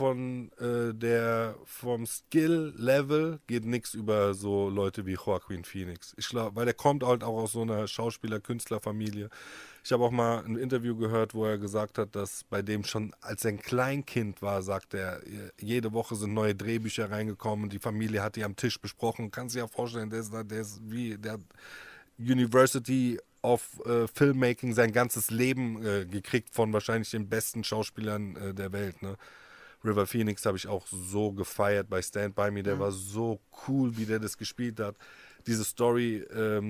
vom Skill-Level geht nichts über so Leute wie Joaquin Phoenix. Ich glaube, weil der kommt halt auch aus so einer Schauspieler-Künstler-Familie. Ich habe auch mal ein Interview gehört, wo er gesagt hat, dass bei dem schon, als er ein Kleinkind war, sagt er, jede Woche sind neue Drehbücher reingekommen und die Familie hat die am Tisch besprochen. Kannst du dir ja vorstellen, der hat University of Filmmaking sein ganzes Leben gekriegt von wahrscheinlich den besten Schauspielern der Welt, ne? River Phoenix habe ich auch so gefeiert bei Stand By Me, der war so cool, wie der das gespielt hat. Diese Story,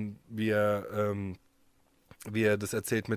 wie er das erzählt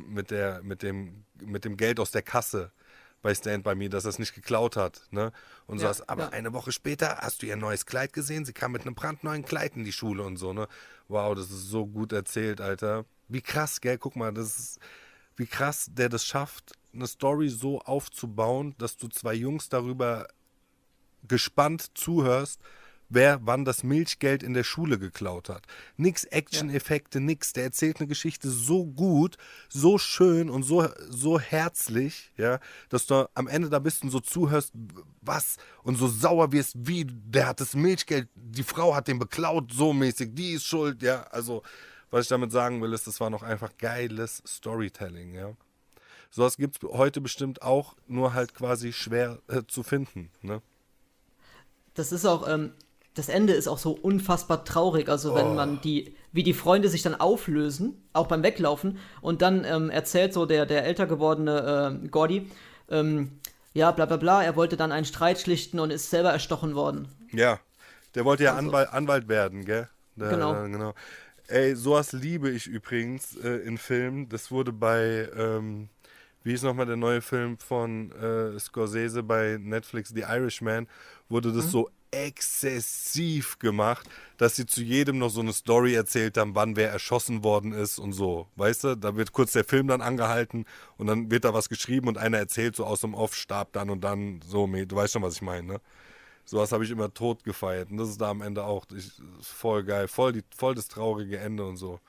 mit dem Geld aus der Kasse bei Stand By Me, dass er es nicht geklaut hat, ne? Und so Ja, was. Aber ja. eine Woche später hast du ihr neues Kleid gesehen, sie kam mit einem brandneuen Kleid in die Schule und so, ne? Wow, das ist so gut erzählt, Alter. Wie krass, gell? Guck mal, wie krass der das schafft, eine Story so aufzubauen, dass du zwei Jungs darüber gespannt zuhörst, wer wann das Milchgeld in der Schule geklaut hat. Nix Action-Effekte, nix. Der erzählt eine Geschichte so gut, so schön und so herzlich, ja, dass du am Ende da bist und so zuhörst, was, und so sauer wirst, wie, der hat das Milchgeld, die Frau hat den beklaut, so mäßig, die ist schuld, ja. Also, was ich damit sagen will, ist, das war noch einfach geiles Storytelling, ja. Sowas gibt es heute bestimmt auch, nur halt quasi schwer zu finden, ne? Das ist auch, das Ende ist auch so unfassbar traurig. Also wenn man wie die Freunde sich dann auflösen, auch beim Weglaufen, und dann erzählt so der älter gewordene Gordy, ja, bla bla bla, er wollte dann einen Streit schlichten und ist selber erstochen worden. Ja, der wollte ja Also, Anwalt werden, gell? genau. Genau. Ey, sowas liebe ich übrigens in Filmen. Das wurde bei, wie ist nochmal der neue Film von Scorsese bei Netflix, The Irishman, wurde das so exzessiv gemacht, dass sie zu jedem noch so eine Story erzählt haben, wann wer erschossen worden ist und so. Weißt du, da wird kurz der Film dann angehalten und dann wird da was geschrieben und einer erzählt so aus dem Off, starb dann und dann so. Du weißt schon, was ich meine, ne? Sowas habe ich immer tot gefeiert und das ist da am Ende auch voll geil, voll das traurige Ende und so.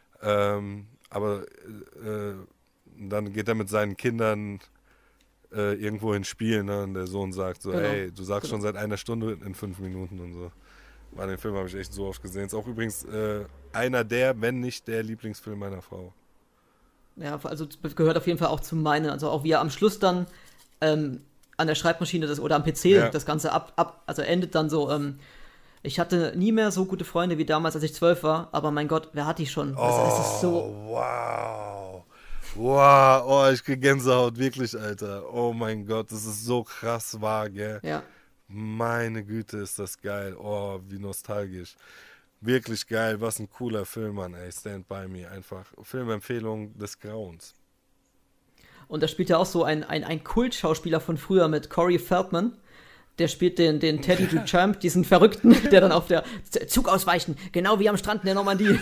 Aber dann geht er mit seinen Kindern irgendwo hin spielen, ne? Und der Sohn sagt so, Genau. ey, du sagst Genau. schon seit einer Stunde in 5 Minuten und so. Weil den Film habe ich echt so oft gesehen. Ist auch übrigens einer der, wenn nicht der Lieblingsfilm meiner Frau. Ja, also das gehört auf jeden Fall auch zu meinen. Also auch wie er am Schluss dann an der Schreibmaschine oder am PC das Ganze also endet dann so, ich hatte nie mehr so gute Freunde wie damals, als ich 12 war, aber mein Gott, wer hat die schon? Es ist so. Wow. Wow, oh, ich krieg Gänsehaut, wirklich, Alter. Oh mein Gott, das ist so krass wahr, gell? Ja. Meine Güte, ist das geil. Oh, wie nostalgisch. Wirklich geil, was ein cooler Film, Mann, ey. Stand By Me, einfach. Filmempfehlung des Grauens. Und da spielt ja auch so ein Kultschauspieler von früher mit Corey Feldman. Der spielt den Teddy Duchamp, diesen Verrückten, der dann auf der Zug ausweichen, genau wie am Strand in der Normandie.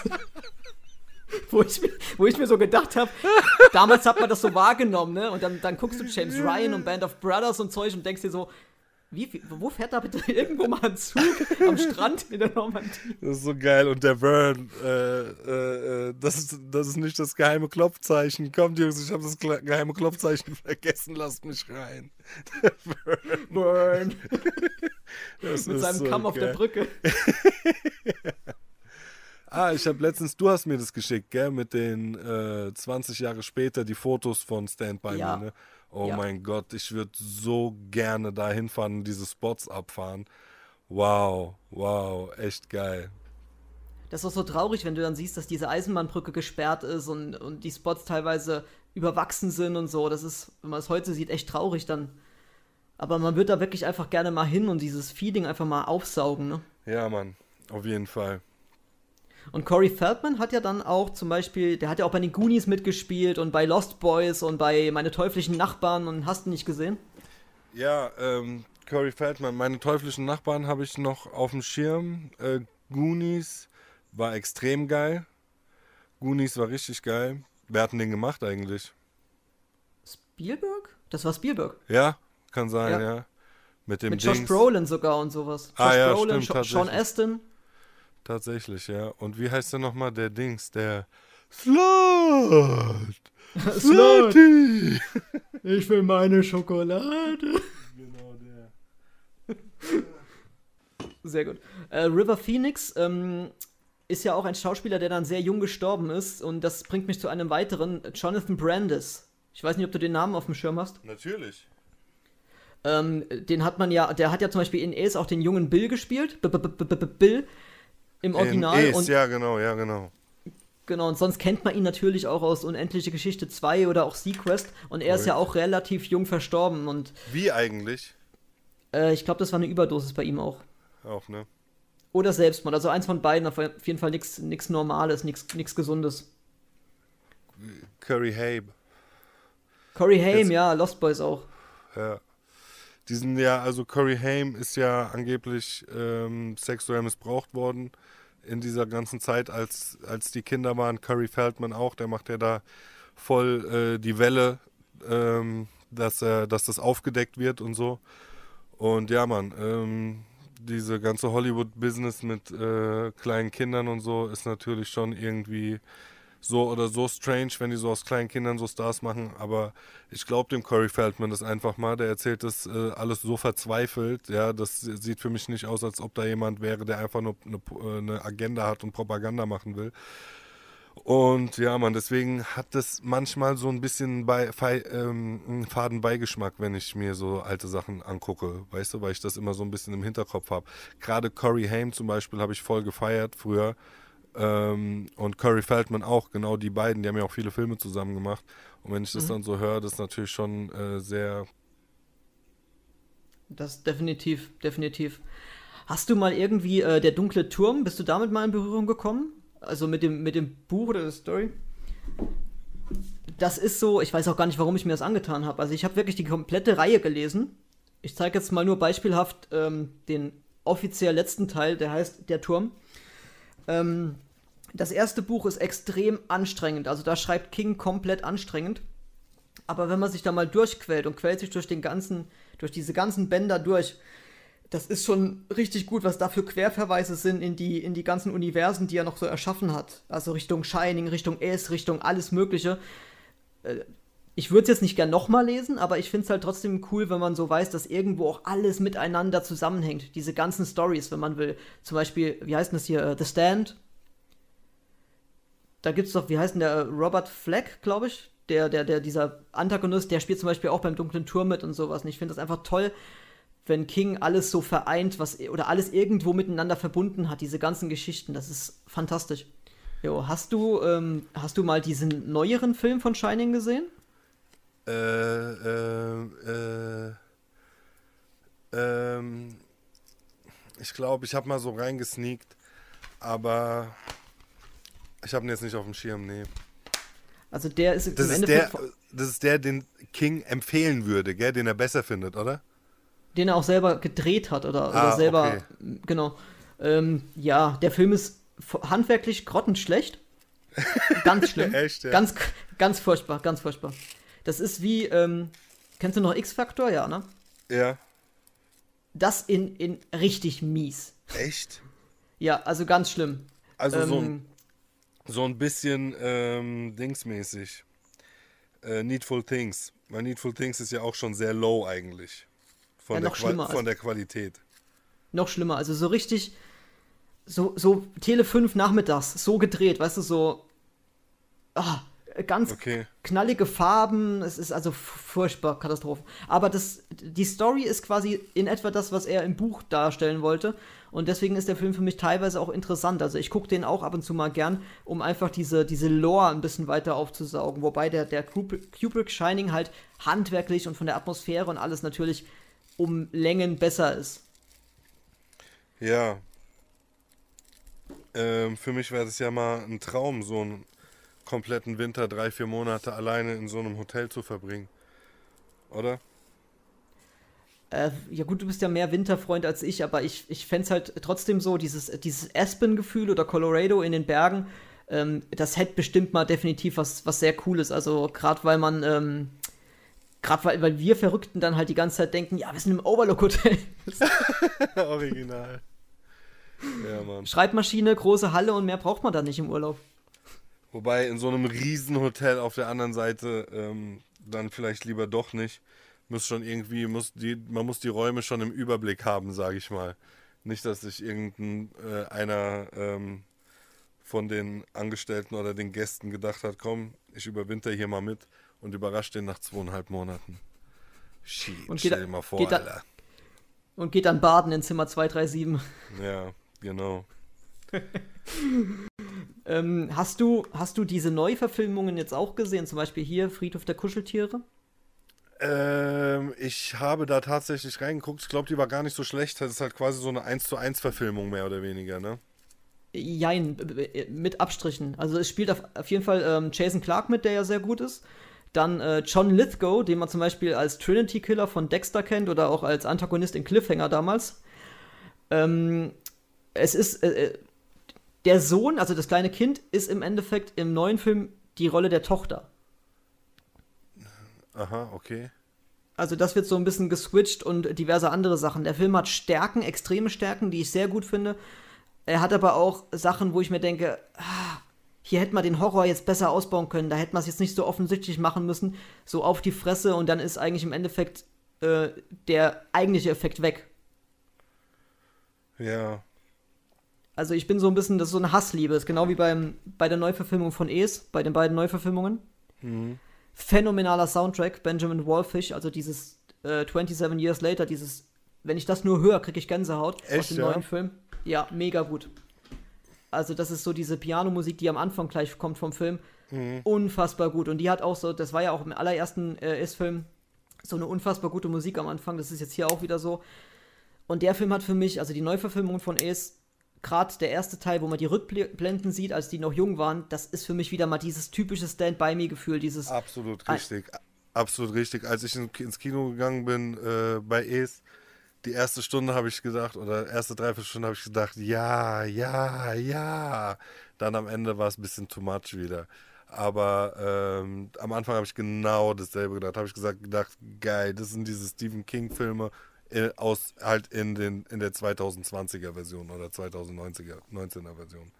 Wo ich mir so gedacht habe, damals hat man das so wahrgenommen, ne? Und dann guckst du James Ryan und Band of Brothers und Zeug und denkst dir so, wo fährt da bitte irgendwo mal ein Zug am Strand in der Normandie? Das ist so geil. Und der Vern, das ist nicht das geheime Klopfzeichen. Kommt, Jungs, ich habe das geheime Klopfzeichen vergessen. Lasst mich rein. Der Burn. Das Mit ist seinem so Kamm auf der geil. Brücke. Ich habe letztens, du hast mir das geschickt, gell, mit den 20 Jahre später die Fotos von Stand By Ja. Me, ne? Oh Ja. mein Gott, ich würde so gerne da hinfahren und diese Spots abfahren. Wow, echt geil. Das ist auch so traurig, wenn du dann siehst, dass diese Eisenbahnbrücke gesperrt ist und die Spots teilweise überwachsen sind und so. Das ist, wenn man es heute sieht, echt traurig dann. Aber man wird da wirklich einfach gerne mal hin und dieses Feeling einfach mal aufsaugen, ne? Ja, Mann, auf jeden Fall. Und Corey Feldman hat ja dann auch zum Beispiel, der hat ja auch bei den Goonies mitgespielt und bei Lost Boys und bei Meine teuflischen Nachbarn und hast du nicht gesehen? Ja, Corey Feldman, meine teuflischen Nachbarn habe ich noch auf dem Schirm. Goonies war extrem geil. Goonies war richtig geil. Wer hat denn den gemacht eigentlich? Spielberg? Das war Spielberg. Ja, kann sein, Ja. ja. Mit dem Mit Josh Dings. Brolin sogar und sowas. Ah Josh ja, Brolin, stimmt, Sean tatsächlich. Astin. Tatsächlich, ja. Und wie heißt der nochmal? Der Dings, der Slut! Slut. Slutty! Ich will meine Schokolade. Genau der. Sehr gut. River Phoenix ist ja auch ein Schauspieler, der dann sehr jung gestorben ist. Und das bringt mich zu einem weiteren, Jonathan Brandis. Ich weiß nicht, ob du den Namen auf dem Schirm hast. Natürlich. Den hat man ja, der hat ja zum Beispiel in Ace auch den jungen Bill gespielt. Bill im Original. Ace, Und ja, genau, ja, genau. genau, und sonst kennt man ihn natürlich auch aus Unendliche Geschichte 2 oder auch Sequest. Und er ist ja auch relativ jung verstorben. Und Wie eigentlich? ich glaube, das war eine Überdosis bei ihm auch. Auch, ne? Oder Selbstmord. Also eins von beiden, auf jeden Fall nichts Normales, nichts Gesundes. Curry Haim. Corey Haim, Jetzt- ja, Lost Boys auch. Ja. Also Curry Haim ist ja angeblich sexuell missbraucht worden in dieser ganzen Zeit, als die Kinder waren. Curry Feldman auch, der macht ja da voll die Welle, dass das aufgedeckt wird und so. Und ja, Mann, diese ganze Hollywood-Business mit kleinen Kindern und so ist natürlich schon irgendwie so oder so strange, wenn die so aus kleinen Kindern so Stars machen. Aber ich glaube dem Corey Feldman das einfach mal. Der erzählt das alles so verzweifelt. Ja, das sieht für mich nicht aus, als ob da jemand wäre, der einfach nur eine Agenda hat und Propaganda machen will. Und ja, Mann, deswegen hat das manchmal so ein bisschen einen faden Beigeschmack, wenn ich mir so alte Sachen angucke, weißt du, weil ich das immer so ein bisschen im Hinterkopf habe. Gerade Corey Haim zum Beispiel habe ich voll gefeiert früher. Und Corey Feldman auch, genau die beiden, die haben ja auch viele Filme zusammen gemacht. Und wenn ich das dann so höre, das ist natürlich schon sehr. Das definitiv. Hast du mal irgendwie Der dunkle Turm, bist du damit mal in Berührung gekommen? Also mit dem Buch oder der Story? Das ist so, ich weiß auch gar nicht, warum ich mir das angetan habe. Also ich habe wirklich die komplette Reihe gelesen. Ich zeige jetzt mal nur beispielhaft den offiziell letzten Teil, der heißt Der Turm. Das erste Buch ist extrem anstrengend, also da schreibt King komplett anstrengend. Aber wenn man sich da mal durchquält und quält sich durch diese ganzen Bänder durch, das ist schon richtig gut, was da für Querverweise sind in die ganzen Universen, die er noch so erschaffen hat. Also Richtung Shining, Richtung Ace, Richtung alles Mögliche. Ich würde es jetzt nicht gern nochmal lesen, aber ich finde es halt trotzdem cool, wenn man so weiß, dass irgendwo auch alles miteinander zusammenhängt. Diese ganzen Stories, wenn man will. Zum Beispiel, wie heißt denn das hier? The Stand. Da gibt's doch, wie heißt denn der? Robert Fleck, glaube ich. Dieser Antagonist, der spielt zum Beispiel auch beim Dunklen Turm mit und sowas. Und ich finde das einfach toll, wenn King alles so vereint, oder alles irgendwo miteinander verbunden hat, diese ganzen Geschichten. Das ist fantastisch. Jo, hast du mal diesen neueren Film von Shining gesehen? Ich glaube, ich habe mal so reingesneakt, aber ich habe ihn jetzt nicht auf dem Schirm, nee. Also der ist Das im ist Endeffekt, das ist der, den King empfehlen würde, gell? Den er besser findet, oder? den er auch selber gedreht hat oder Ah, selber, okay. genau. Ja, der Film ist handwerklich grottenschlecht. Ganz schlimm. Echt, ja. Ganz furchtbar, ganz furchtbar. Das ist wie, kennst du noch X-Factor? Ja, ne? Ja. Das in richtig mies. Echt? Ja, also ganz schlimm. Also so ein bisschen dingsmäßig. Needful Things. Weil Needful Things ist ja auch schon sehr low eigentlich. Ja, noch schlimmer. Von der Qualität. Noch schlimmer, also so richtig, so Tele 5 nachmittags, so gedreht, weißt du, so, ganz Okay. knallige Farben, es ist also furchtbar, Katastrophe. Aber die Story ist quasi in etwa das, was er im Buch darstellen wollte. Und deswegen ist der Film für mich teilweise auch interessant. Also ich gucke den auch ab und zu mal gern, um einfach diese Lore ein bisschen weiter aufzusaugen. Wobei der Kubrick Shining halt handwerklich und von der Atmosphäre und alles natürlich um Längen besser ist. Ja. Für mich wäre das ja mal ein Traum, so einen kompletten Winter, 3-4 Monate alleine in so einem Hotel zu verbringen. Oder? Ja gut, du bist ja mehr Winterfreund als ich, aber ich fände es halt trotzdem so, dieses Aspen-Gefühl oder Colorado in den Bergen, Das hätte bestimmt mal definitiv was sehr Cooles. Also gerade weil man, weil wir Verrückten dann halt die ganze Zeit denken, ja, wir sind im Overlook-Hotel. Original. Ja, Mann. Schreibmaschine, große Halle und mehr braucht man da nicht im Urlaub. Wobei in so einem Riesenhotel auf der anderen Seite dann vielleicht lieber doch nicht. Man muss die Räume schon im Überblick haben, sage ich mal. Nicht, dass sich einer von den Angestellten oder den Gästen gedacht hat, komm, ich überwinter hier mal mit und überrasche den nach 2,5 Monaten. Shit, stell dir mal vor, Alter. Und geht dann baden in Zimmer 237. Ja, genau. Hast du diese Neuverfilmungen jetzt auch gesehen? Zum Beispiel hier Friedhof der Kuscheltiere? Ich habe da tatsächlich reingeguckt. Ich glaube, die war gar nicht so schlecht. Das ist halt quasi so eine 1:1 Verfilmung mehr oder weniger, ne? Jein, mit Abstrichen. Also es spielt auf jeden Fall Jason Clarke mit, der ja sehr gut ist. Dann John Lithgow, den man zum Beispiel als Trinity Killer von Dexter kennt oder auch als Antagonist in Cliffhanger damals. Es ist der Sohn, also das kleine Kind, ist im Endeffekt im neuen Film die Rolle der Tochter. Aha, okay. Also das wird so ein bisschen geswitcht und diverse andere Sachen. Der Film hat Stärken, extreme Stärken, die ich sehr gut finde. Er hat aber auch Sachen, wo ich mir denke, hier hätte man den Horror jetzt besser ausbauen können. Da hätte man es jetzt nicht so offensichtlich machen müssen. So auf die Fresse und dann ist eigentlich im Endeffekt der eigentliche Effekt weg. Ja. Also ich bin so ein bisschen, das ist so eine Hassliebe. Das ist genau wie bei der Neuverfilmung von Es, bei den beiden Neuverfilmungen. Mhm. Phänomenaler Soundtrack, Benjamin Wallfisch, also dieses 27 Years Later, dieses, wenn ich das nur höre, kriege ich Gänsehaut. Echt, aus dem ja? neuen Film. Ja, mega gut. Also das ist so diese Pianomusik, die am Anfang gleich kommt vom Film. Unfassbar gut. Und die hat auch so, das war ja auch im allerersten Es-Film, so eine unfassbar gute Musik am Anfang. Das ist jetzt hier auch wieder so. Und der Film hat für mich, also die Neuverfilmung von Es, gerade der erste Teil, wo man die Rückblenden sieht, als die noch jung waren, das ist für mich wieder mal dieses typische Stand-by-Me-Gefühl, dieses... Absolut richtig. Absolut richtig. Als ich ins Kino gegangen bin bei Es, die erste Stunde habe ich gedacht, oder erste Dreiviertelstunde habe ich gedacht, ja, ja, ja. Dann am Ende war es ein bisschen too much wieder. Aber am Anfang habe ich genau dasselbe gedacht. Habe ich gedacht, geil, das sind diese Stephen King-Filme aus halt in der 2020er Version oder 2019er Version.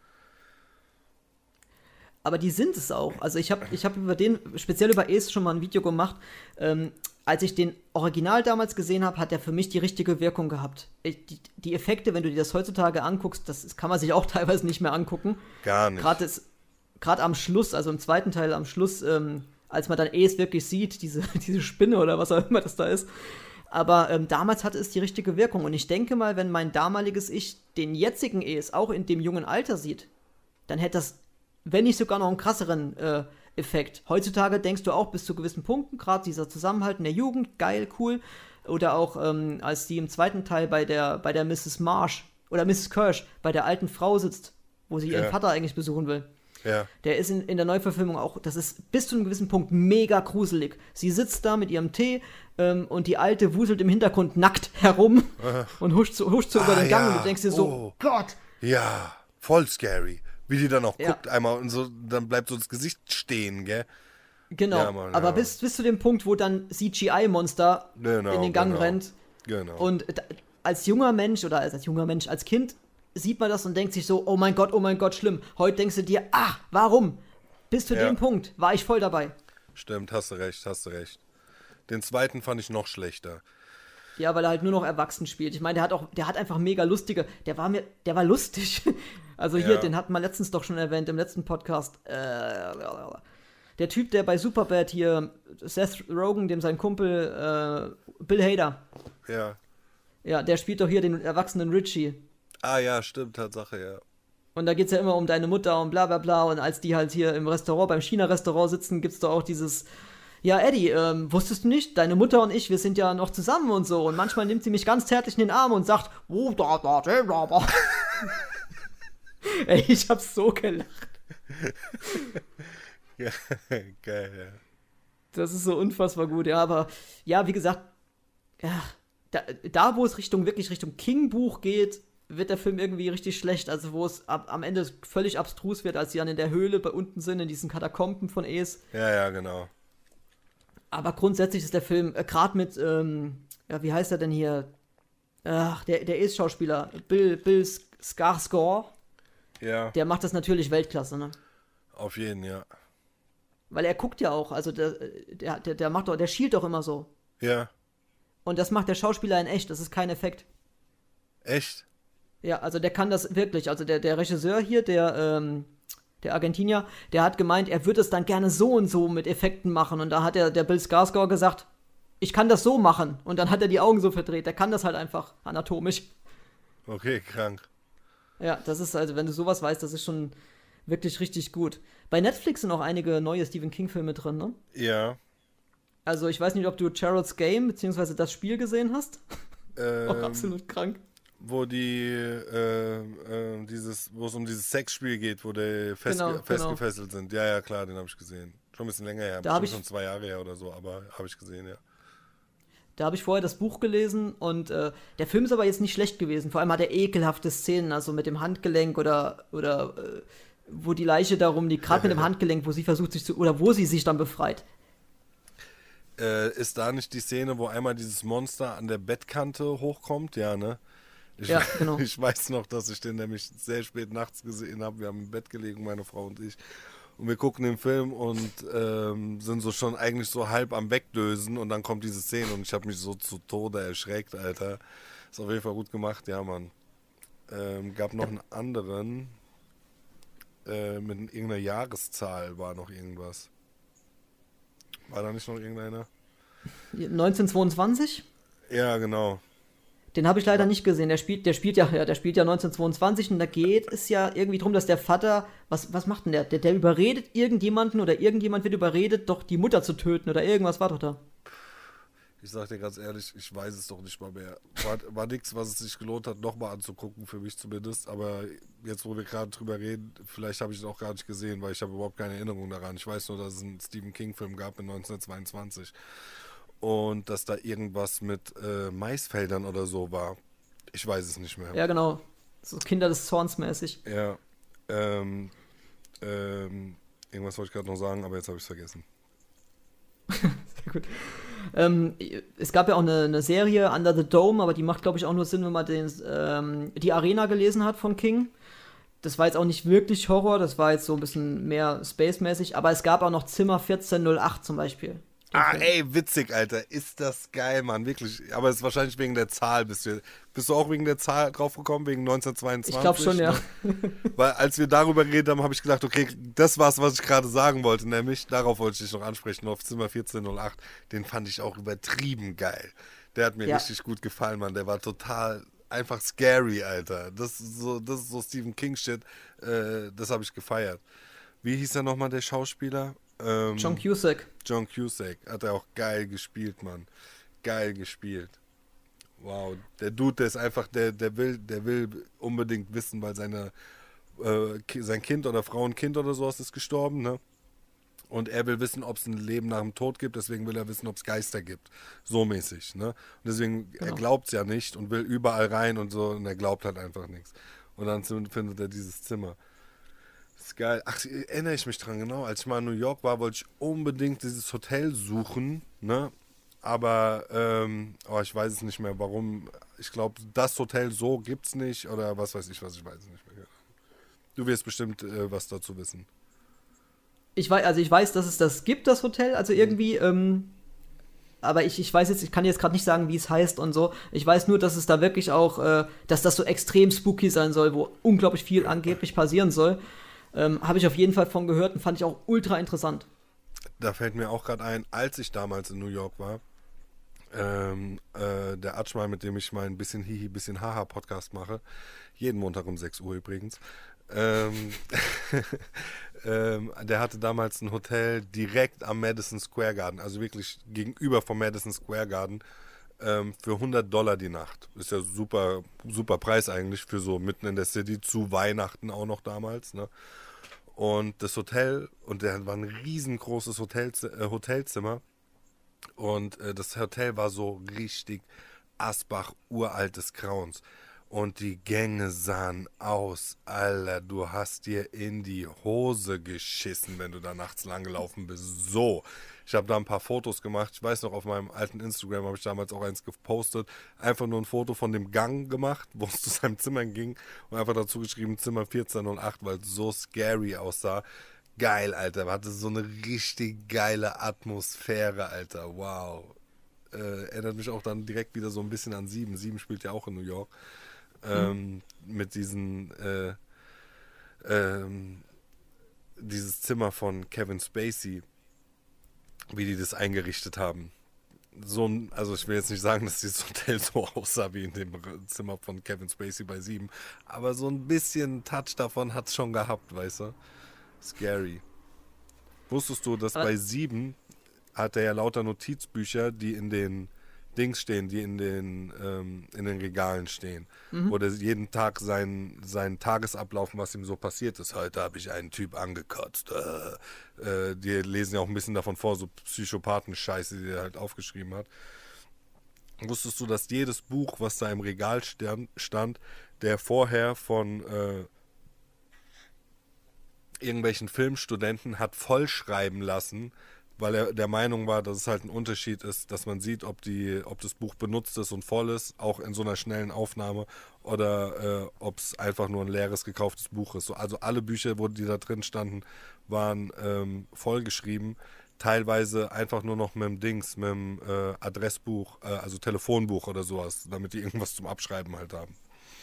Aber die sind es auch. Also ich hab speziell über Es schon mal ein Video gemacht. Als ich den Original damals gesehen habe, hat der für mich die richtige Wirkung gehabt. Die Effekte, wenn du dir das heutzutage anguckst, das kann man sich auch teilweise nicht mehr angucken. Gar nicht. Gerade am Schluss, also im zweiten Teil am Schluss, als man dann Es wirklich sieht, diese Spinne oder was auch immer das da ist. Aber damals hatte es die richtige Wirkung. Und ich denke mal, wenn mein damaliges Ich den jetzigen Es auch in dem jungen Alter sieht, dann hätte das, wenn nicht sogar noch einen krasseren Effekt. Heutzutage denkst du auch bis zu gewissen Punkten, gerade dieser Zusammenhalt in der Jugend, geil, cool. Oder auch als die im zweiten Teil bei der Mrs. Marsh oder Mrs. Kirsch bei der alten Frau sitzt, wo sie ihren Vater eigentlich besuchen will. Ja. Der ist in der Neuverfilmung auch, das ist bis zu einem gewissen Punkt mega gruselig. Sie sitzt da mit ihrem Tee und die Alte wuselt im Hintergrund nackt herum und huscht so über den Gang und du denkst dir so, Gott! Ja, voll scary. Wie die dann auch guckt einmal und so, dann bleibt so das Gesicht stehen, gell? Genau, ja, Mann, aber bis zu dem Punkt, wo dann CGI-Monster in den Gang rennt. Genau. Und als junger Mensch oder als Kind sieht man das und denkt sich so, oh mein Gott, schlimm. Heute denkst du dir, warum? Bis zu dem Punkt war ich voll dabei. Stimmt, hast du recht. Den zweiten fand ich noch schlechter. Ja, weil er halt nur noch erwachsen spielt. Ich meine, der hat einfach mega lustige, der war lustig. Also hier, den hatten wir letztens doch schon erwähnt, im letzten Podcast. Der Typ, der bei Superbad hier, Seth Rogen, dem sein Kumpel, Bill Hader. Ja. Ja, der spielt doch hier den erwachsenen Richie. Ah ja, stimmt, Tatsache, ja. Und da geht's ja immer um deine Mutter und bla bla bla. Und als die halt hier im Restaurant, beim China-Restaurant sitzen, gibt's doch auch dieses, ja, Eddie, wusstest du nicht, deine Mutter und ich, wir sind ja noch zusammen und so. Und manchmal nimmt sie mich ganz zärtlich in den Arm und sagt, Ey, ich hab so gelacht. Ja, geil, ja. Das ist so unfassbar gut, ja, aber, ja, wie gesagt, ja, da wo es wirklich Richtung King-Buch geht, wird der Film irgendwie richtig schlecht. Also wo es am Ende völlig abstrus wird, als sie dann in der Höhle bei unten sind, in diesen Katakomben von Es. Ja, genau. Aber grundsätzlich ist der Film, gerade mit, ja, wie heißt er denn hier? Ach, der Es-Schauspieler, Bill Skarsgård, Ja, der macht das natürlich Weltklasse, ne? auf jeden, ja. Weil er guckt ja auch, also der macht doch, der schielt doch immer so. Ja, Und das macht der Schauspieler in echt, das ist kein Effekt. echt? Ja, also der kann das wirklich. Also der Regisseur hier, der Argentinier, der hat gemeint, er würde es dann gerne so und so mit Effekten machen. Und da hat der Bill Skarsgård gesagt, ich kann das so machen. Und dann hat er die Augen so verdreht. Der kann das halt einfach anatomisch. Okay, krank. Ja, das ist also, wenn du sowas weißt, das ist schon wirklich richtig gut. Bei Netflix sind auch einige neue Stephen King-Filme drin, ne? Ja. Also ich weiß nicht, ob du Gerald's Game bzw. das Spiel gesehen hast. Auch absolut krank. Wo wo es um dieses Sexspiel geht, wo die Genau. festgefesselt sind. Ja, klar, den habe ich gesehen. Schon ein bisschen länger her, Da habe bestimmt schon 2 Jahre her oder so, aber habe ich gesehen, ja. Da habe ich vorher das Buch gelesen und der Film ist aber jetzt nicht schlecht gewesen. Vor allem hat er ekelhafte Szenen, also mit dem Handgelenk oder wo die Leiche darum liegt, gerade mit dem Handgelenk, wo sie versucht oder wo sie sich dann befreit. Ist da nicht die Szene, wo einmal dieses Monster an der Bettkante hochkommt? Ja, ne? Ja, genau. Ich weiß noch, dass ich den nämlich sehr spät nachts gesehen habe. Wir haben im Bett gelegen, meine Frau und ich. Und wir gucken den Film und sind so schon eigentlich so halb am Wegdösen. Und dann kommt diese Szene und ich habe mich so zu Tode erschreckt, Alter. Ist auf jeden Fall gut gemacht, ja, Mann. Gab noch einen anderen. Mit irgendeiner Jahreszahl war noch irgendwas. War da nicht noch irgendeiner? 1922? Ja, genau. Den habe ich leider nicht gesehen. Der spielt ja 1922 und da geht es ja irgendwie drum, dass der Vater, was macht denn der? Der überredet irgendjemanden oder irgendjemand wird überredet, doch die Mutter zu töten oder irgendwas war doch da. Ich sag dir ganz ehrlich, ich weiß es doch nicht mal mehr. War nichts, was es sich gelohnt hat, nochmal anzugucken, für mich zumindest. Aber jetzt, wo wir gerade drüber reden, vielleicht habe ich es auch gar nicht gesehen, weil ich habe überhaupt keine Erinnerung daran. Ich weiß nur, dass es einen Stephen King-Film gab in 1922. Und dass da irgendwas mit Maisfeldern oder so war. Ich weiß es nicht mehr. Ja, genau. So Kinder des Zorns mäßig. Ja. Irgendwas wollte ich gerade noch sagen, aber jetzt habe ich es vergessen. Sehr gut. Es gab ja auch eine Serie, Under the Dome, aber die macht, glaube ich, auch nur Sinn, wenn man die Arena gelesen hat von King. Das war jetzt auch nicht wirklich Horror, das war jetzt so ein bisschen mehr Space-mäßig, aber es gab auch noch Zimmer 1408 zum Beispiel. Ey, witzig, Alter. Ist das geil, Mann. Wirklich. Aber es ist wahrscheinlich wegen der Zahl. Bist du auch wegen der Zahl draufgekommen, wegen 1922? Ich glaube schon, ja. Ne? Weil als wir darüber geredet haben, habe ich gedacht, okay, das war's, was ich gerade sagen wollte. Nämlich, darauf wollte ich dich noch ansprechen, auf Zimmer 1408. Den fand ich auch übertrieben geil. Der hat mir richtig gut gefallen, Mann. Der war total einfach scary, Alter. Das ist so Stephen King-Shit. Das habe ich gefeiert. Wie hieß er nochmal, der Schauspieler? John Cusack. John Cusack hat er auch geil gespielt, Mann. Geil gespielt. Wow, der Dude, der ist einfach, der will unbedingt wissen, weil sein Kind oder Frauenkind oder sowas ist gestorben, ne? Und er will wissen, ob es ein Leben nach dem Tod gibt, deswegen will er wissen, ob es Geister gibt. So mäßig, ne? Und deswegen, er glaubt es ja nicht und will überall rein und so und er glaubt halt einfach nichts. Und dann findet er dieses Zimmer. Das ist geil. Ach, erinnere ich mich dran, genau. Als ich mal in New York war, wollte ich unbedingt dieses Hotel suchen, ne? Aber ich weiß es nicht mehr, warum. Ich glaube, das Hotel so gibt's nicht oder was weiß ich, ich weiß es nicht mehr. Du wirst bestimmt was dazu wissen. Ich weiß, dass es das gibt, das Hotel, also irgendwie, aber ich weiß jetzt, ich kann jetzt gerade nicht sagen, wie es heißt und so. Ich weiß nur, dass es da wirklich auch, dass das so extrem spooky sein soll, wo unglaublich viel angeblich passieren soll. Habe ich auf jeden Fall von gehört und fand ich auch ultra interessant. Da fällt mir auch gerade ein, als ich damals in New York war, der Atschmal, mit dem ich mein bisschen Hihi, bisschen Haha Podcast mache, jeden Montag um 6 Uhr übrigens, der hatte damals ein Hotel direkt am Madison Square Garden, also wirklich gegenüber vom Madison Square Garden, für $100 die Nacht. Ist ja super, super Preis eigentlich für so mitten in der City, zu Weihnachten auch noch damals, ne? Und das Hotel, und der war ein riesengroßes Hotelzimmer. Und das Hotel war so richtig Asbach, uraltes Grauens. Und die Gänge sahen aus, Alter, du hast dir in die Hose geschissen, wenn du da nachts lang gelaufen bist. So, ich habe da ein paar Fotos gemacht. Ich weiß noch, auf meinem alten Instagram habe ich damals auch eins gepostet. Einfach nur ein Foto von dem Gang gemacht, wo es zu seinem Zimmer ging. Und einfach dazu geschrieben, Zimmer 1408, weil es so scary aussah. Geil, Alter. Hatte so eine richtig geile Atmosphäre, Alter. Wow. Erinnert mich auch dann direkt wieder so ein bisschen an Sieben. Sieben spielt ja auch in New York. Mit dieses Zimmer von Kevin Spacey, wie die das eingerichtet haben. Also ich will jetzt nicht sagen, dass dieses Hotel so aussah wie in dem Zimmer von Kevin Spacey bei Sieben, aber so ein bisschen Touch davon hat es schon gehabt, weißt du? Scary. Wusstest du, dass bei Sieben hat er ja lauter Notizbücher, die in den Dings stehen, die in den Regalen stehen, wo der jeden Tag seinen Tagesablauf, was ihm so passiert ist. Heute habe ich einen Typ angekotzt. Die lesen ja auch ein bisschen davon vor, so Psychopathen-Scheiße, die er halt aufgeschrieben hat. Wusstest du, dass jedes Buch, was da im Regal stand, der vorher von irgendwelchen Filmstudenten hat vollschreiben lassen, weil er der Meinung war, dass es halt ein Unterschied ist, dass man sieht, ob das Buch benutzt ist und voll ist, auch in so einer schnellen Aufnahme, oder ob es einfach nur ein leeres, gekauftes Buch ist. So, also alle Bücher, die da drin standen, waren vollgeschrieben, teilweise einfach nur noch mit dem Adressbuch, also Telefonbuch oder sowas, damit die irgendwas zum Abschreiben halt haben.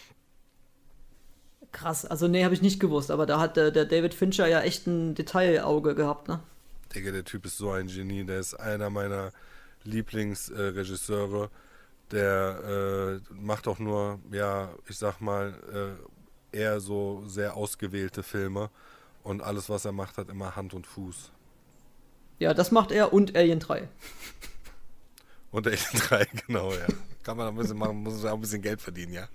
Krass, also nee, habe ich nicht gewusst, aber da hat der David Fincher ja echt ein Detailauge gehabt, ne? Digga, der Typ ist so ein Genie, der ist einer meiner Lieblingsregisseure. Der macht auch nur, ja, ich sag mal, eher so sehr ausgewählte Filme. Und alles, was er macht, hat immer Hand und Fuß. Ja, das macht er und Alien 3. Und Alien 3, genau, ja. Kann man ein bisschen machen, muss auch ein bisschen Geld verdienen, ja.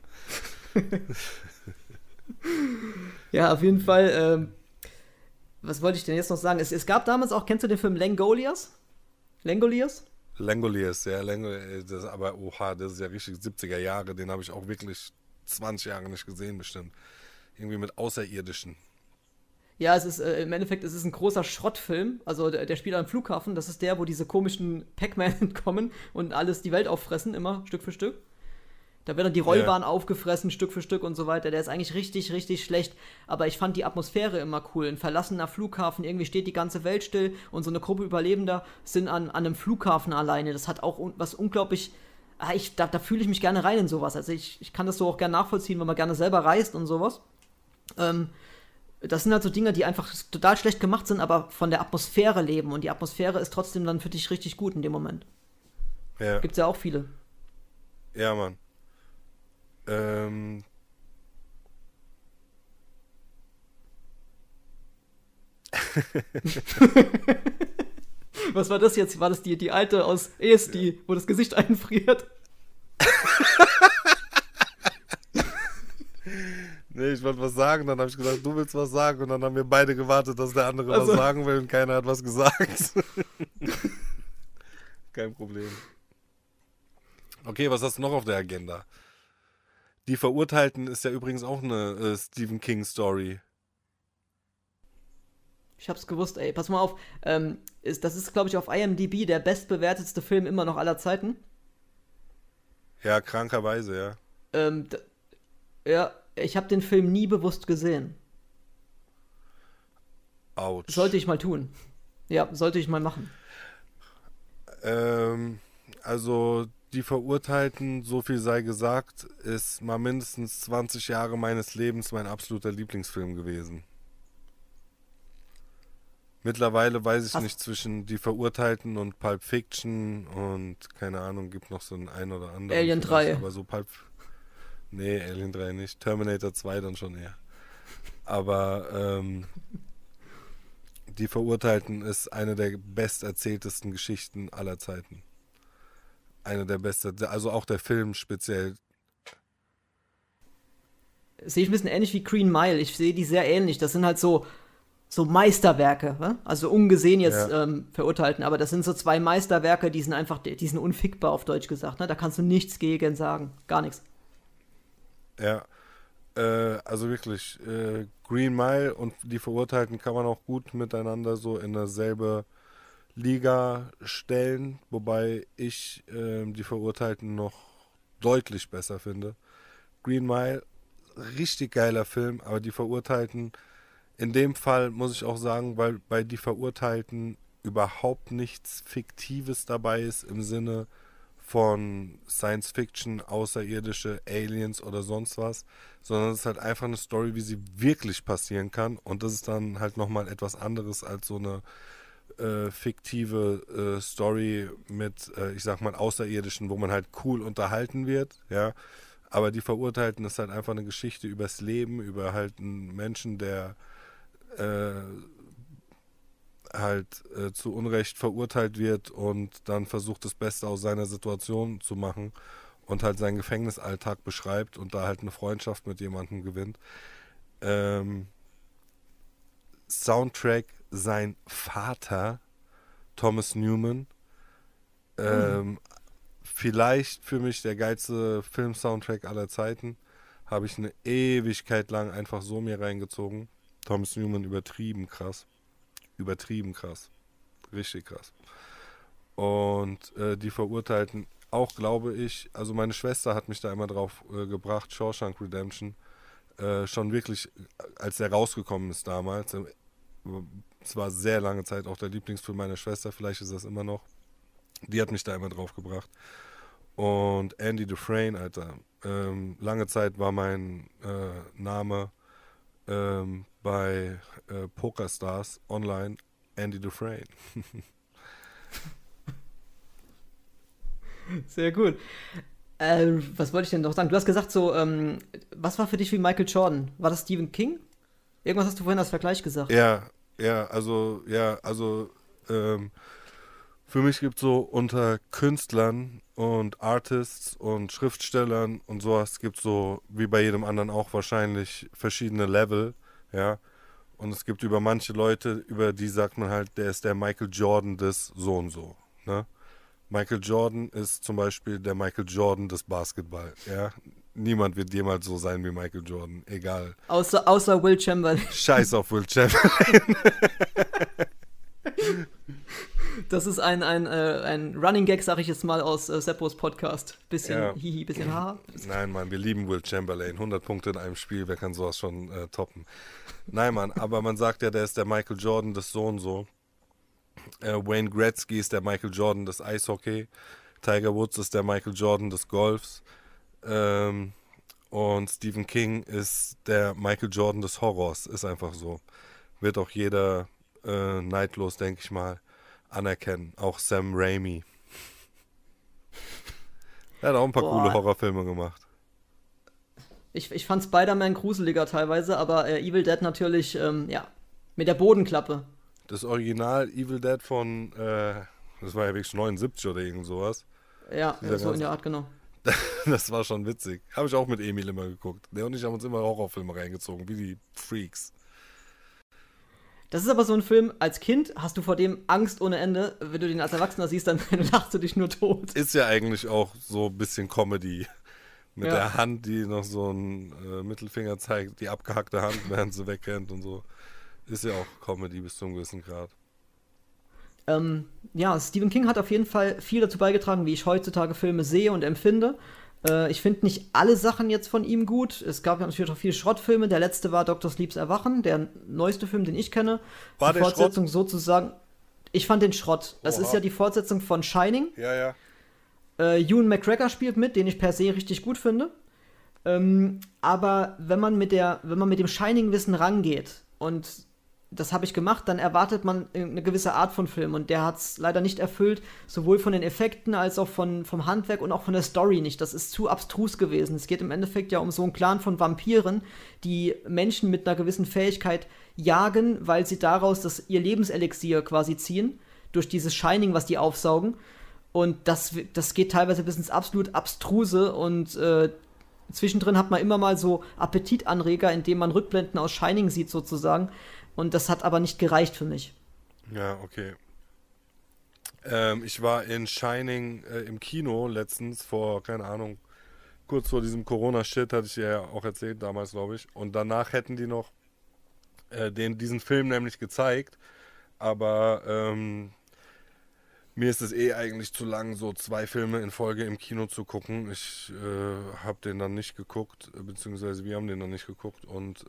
Ja, auf jeden Fall, was wollte ich denn jetzt noch sagen? Es gab damals auch, kennst du den Film Langoliers? Langoliers? Langoliers, ja, aber oha, das ist ja richtig 70er Jahre, den habe ich auch wirklich 20 Jahre nicht gesehen bestimmt. Irgendwie mit Außerirdischen. Ja, es ist im Endeffekt, es ist ein großer Schrottfilm. Also der spielt am Flughafen. Das ist der, wo diese komischen Pac-Man entkommen und alles die Welt auffressen, immer Stück für Stück. Da wird dann die Rollbahn aufgefressen, Stück für Stück und so weiter. Der ist eigentlich richtig, richtig schlecht. Aber ich fand die Atmosphäre immer cool. Ein verlassener Flughafen, irgendwie steht die ganze Welt still und so eine Gruppe Überlebender sind an einem flughafen alleine. Das hat auch was unglaublich. Da fühle ich mich gerne rein in sowas. Also ich kann das so auch gerne nachvollziehen, wenn man gerne selber reist und sowas. Das sind halt so Dinge, die einfach total schlecht gemacht sind, aber von der Atmosphäre leben. Und die Atmosphäre ist trotzdem dann für dich richtig gut in dem Moment. Ja. Gibt's ja auch viele. Ja, Mann. Was war das jetzt? War das die alte aus ESD, wo das Gesicht einfriert? Nee, ich wollte was sagen, dann habe ich gesagt, du willst was sagen, und dann haben wir beide gewartet, dass der andere was sagen will und keiner hat was gesagt. Kein Problem. Okay, was hast du noch auf der Agenda? Die Verurteilten ist ja übrigens auch eine Stephen King Story. Ich hab's gewusst, ey. Pass mal auf. Das ist, glaube ich, auf IMDb der bestbewertetste Film immer noch aller Zeiten. Ja, krankerweise, ja. Ja, ich habe den Film nie bewusst gesehen. Autsch. Sollte ich mal tun. Ja, sollte ich mal machen. Also die Verurteilten, so viel sei gesagt, ist mal mindestens 20 Jahre meines Lebens mein absoluter Lieblingsfilm gewesen. Mittlerweile weiß ich nicht, zwischen Die Verurteilten und Pulp Fiction und keine Ahnung, gibt noch so ein oder anderen. Alien 3. Aber so Nee, Alien 3 nicht. Terminator 2 dann schon eher. Aber Die Verurteilten ist eine der besterzähltesten Geschichten aller Zeiten. Eine der besten, also auch der Film speziell. Sehe ich ein bisschen ähnlich wie Green Mile. Ich sehe die sehr ähnlich. Das sind halt so Meisterwerke, ne? Also ungesehen jetzt Verurteilten, aber das sind so zwei Meisterwerke, die sind unfickbar auf Deutsch gesagt, ne? Da kannst du nichts gegen sagen, gar nichts. Ja, also wirklich, Green Mile und die Verurteilten kann man auch gut miteinander so in derselbe Liga stellen, wobei ich die Verurteilten noch deutlich besser finde. Green Mile, richtig geiler Film, aber die Verurteilten, in dem Fall muss ich auch sagen, weil bei die Verurteilten überhaupt nichts Fiktives dabei ist im Sinne von Science Fiction, außerirdische Aliens oder sonst was, sondern es ist halt einfach eine Story, wie sie wirklich passieren kann, und das ist dann halt nochmal etwas anderes als so eine fiktive Story mit, ich sag mal, Außerirdischen, wo man halt cool unterhalten wird, ja. Aber die Verurteilten ist halt einfach eine Geschichte übers Leben, über halt einen Menschen, der äh, halt zu Unrecht verurteilt wird und dann versucht, das Beste aus seiner Situation zu machen und halt seinen Gefängnisalltag beschreibt und da halt eine Freundschaft mit jemandem gewinnt. Ähm, Soundtrack, sein Vater, Thomas Newman, ähm, vielleicht für mich der geilste Film-Soundtrack aller Zeiten. Habe ich eine Ewigkeit lang einfach so mir reingezogen. Thomas Newman übertrieben krass. Übertrieben krass. Richtig krass. Und die Verurteilten auch, glaube ich, also meine Schwester hat mich da immer drauf gebracht, Shawshank Redemption. Schon wirklich, als der rausgekommen ist damals. Es war sehr lange Zeit auch der Lieblingsfilm meiner Schwester, vielleicht ist das immer noch. Die hat mich da immer drauf gebracht. Und Andy Dufresne, Alter. Lange Zeit war mein Name bei PokerStars online Andy Dufresne. Sehr gut. Was wollte ich denn noch sagen? Du hast gesagt, so, was war für dich wie Michael Jordan? War das Stephen King? Irgendwas hast du vorhin als Vergleich gesagt. Ja, also für mich gibt es so unter Künstlern und Artists und Schriftstellern und sowas gibt es so, wie bei jedem anderen auch wahrscheinlich, verschiedene Level, ja. Und es gibt über manche Leute, über die sagt man halt, der ist der Michael Jordan des so und so, ne? Michael Jordan ist zum Beispiel der Michael Jordan des Basketball, ja. Niemand wird jemals so sein wie Michael Jordan, egal. Außer Will Chamberlain. Scheiß auf Will Chamberlain. Das ist ein Running Gag, sag ich jetzt mal, aus Seppos Podcast. Bisschen Ja. hihi, bisschen haha. Nein, Mann, wir lieben Will Chamberlain. 100 Punkte in einem Spiel, wer kann sowas schon toppen? Nein, Mann, aber man sagt ja, der ist der Michael Jordan des so und so. Wayne Gretzky ist der Michael Jordan des Eishockey. Tiger Woods ist der Michael Jordan des Golfs. Und Stephen King ist der Michael Jordan des Horrors. Ist einfach so. Wird auch jeder neidlos, denke ich mal, anerkennen. Auch Sam Raimi. Er hat auch ein paar coole Boah, Horrorfilme gemacht. ich fand Spider-Man gruseliger teilweise, aber Evil Dead natürlich, ja, mit der Bodenklappe. Das Original Evil Dead von, das war ja wirklich 79 oder irgend sowas. Ja, Dieser so in ganze, der Art, genau. das war schon witzig. Habe ich auch mit Emil immer geguckt. Der und ich haben uns immer Horrorfilme reingezogen, wie die Freaks. Das ist aber so ein Film, als Kind hast du vor dem Angst ohne Ende. Wenn du den als Erwachsener siehst, dann lachst du dich nur tot. Ist ja eigentlich auch so ein bisschen Comedy. Mit Ja. der Hand, die noch so einen Mittelfinger zeigt, die abgehackte Hand, während sie wegrennt und so. Ist ja auch Comedy bis zu einem gewissen Grad. Ja, Stephen King hat auf jeden Fall viel dazu beigetragen, wie ich heutzutage Filme sehe und empfinde. Ich finde nicht alle Sachen jetzt von ihm gut. Es gab ja natürlich auch viele Schrottfilme. Der letzte war Dr. Sleeps Erwachen, der neueste Film, den ich kenne. War Die der Schrott? Fortsetzung sozusagen. Ich fand den Schrott. Das ist Oha. ja die Fortsetzung von Shining. Ja, ja. Ewan McGregor spielt mit, den ich per se richtig gut finde. Aber wenn man mit dem Shining-Wissen rangeht, und das habe ich gemacht, dann erwartet man eine gewisse Art von Film, und der hat es leider nicht erfüllt, sowohl von den Effekten als auch vom Handwerk und auch von der Story nicht. Das ist zu abstrus gewesen. Es geht im Endeffekt ja um so einen Clan von Vampiren, die Menschen mit einer gewissen Fähigkeit jagen, weil sie daraus ihr Lebenselixier quasi ziehen, durch dieses Shining, was die aufsaugen. Und das geht teilweise bis ins absolut Abstruse, und zwischendrin hat man immer mal so Appetitanreger, indem man Rückblenden aus Shining sieht sozusagen. Und das hat aber nicht gereicht für mich. Ja, okay. Ich war in Shining im Kino letztens vor, keine Ahnung, kurz vor diesem Corona-Shit, hatte ich ja auch erzählt damals, glaube ich. Und danach hätten die noch diesen Film nämlich gezeigt. Aber mir ist es eigentlich zu lang, so 2 Filme in Folge im Kino zu gucken. Ich habe den dann nicht geguckt, beziehungsweise wir haben den dann nicht geguckt. Und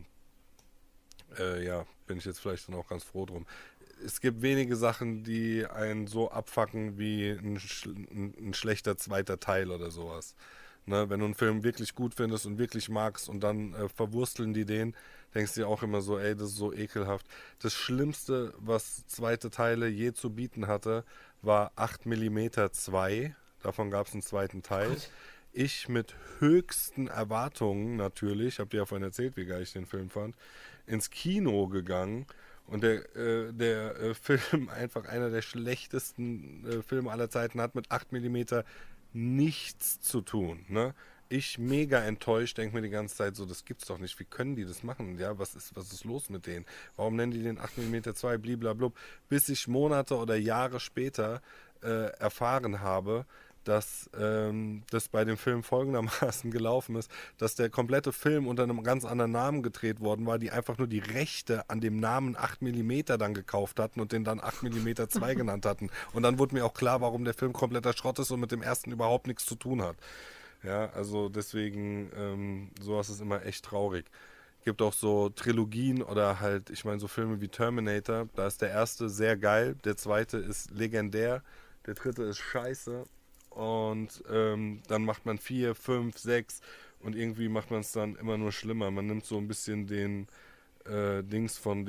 ja, bin ich jetzt vielleicht dann auch ganz froh drum. Es gibt wenige Sachen, die einen so abfacken wie ein schlechter zweiter Teil oder sowas. Ne, wenn du einen Film wirklich gut findest und wirklich magst und dann verwursteln die den, denkst du dir auch immer so, ey, das ist so ekelhaft. Das Schlimmste, was zweite Teile je zu bieten hatte, war 8 mm 2. Davon gab es einen zweiten Teil. Gott. Ich mit höchsten Erwartungen natürlich, hab dir ja vorhin erzählt, wie geil ich den Film fand, ins Kino gegangen und der Film einfach einer der schlechtesten Filme aller Zeiten hat mit 8 mm nichts zu tun. Ne? Ich mega enttäuscht, denke mir die ganze Zeit so, das gibt's doch nicht. Wie können die das machen? Ja, was ist los mit denen? Warum nennen die den 8 mm 2, bliblablub? Bis ich Monate oder Jahre später erfahren habe, dass das bei dem Film folgendermaßen gelaufen ist, dass der komplette Film unter einem ganz anderen Namen gedreht worden war, die einfach nur die Rechte an dem Namen 8 mm dann gekauft hatten und den dann 8 mm 2 genannt hatten. Und dann wurde mir auch klar, warum der Film kompletter Schrott ist und mit dem ersten überhaupt nichts zu tun hat. Ja, also deswegen, sowas ist immer echt traurig. Gibt auch so Trilogien oder halt, ich meine, so Filme wie Terminator. Da ist der erste sehr geil, der zweite ist legendär, der dritte ist scheiße. Und dann macht man 4, 5, 6 und irgendwie macht man es dann immer nur schlimmer. Man nimmt so ein bisschen den Dings von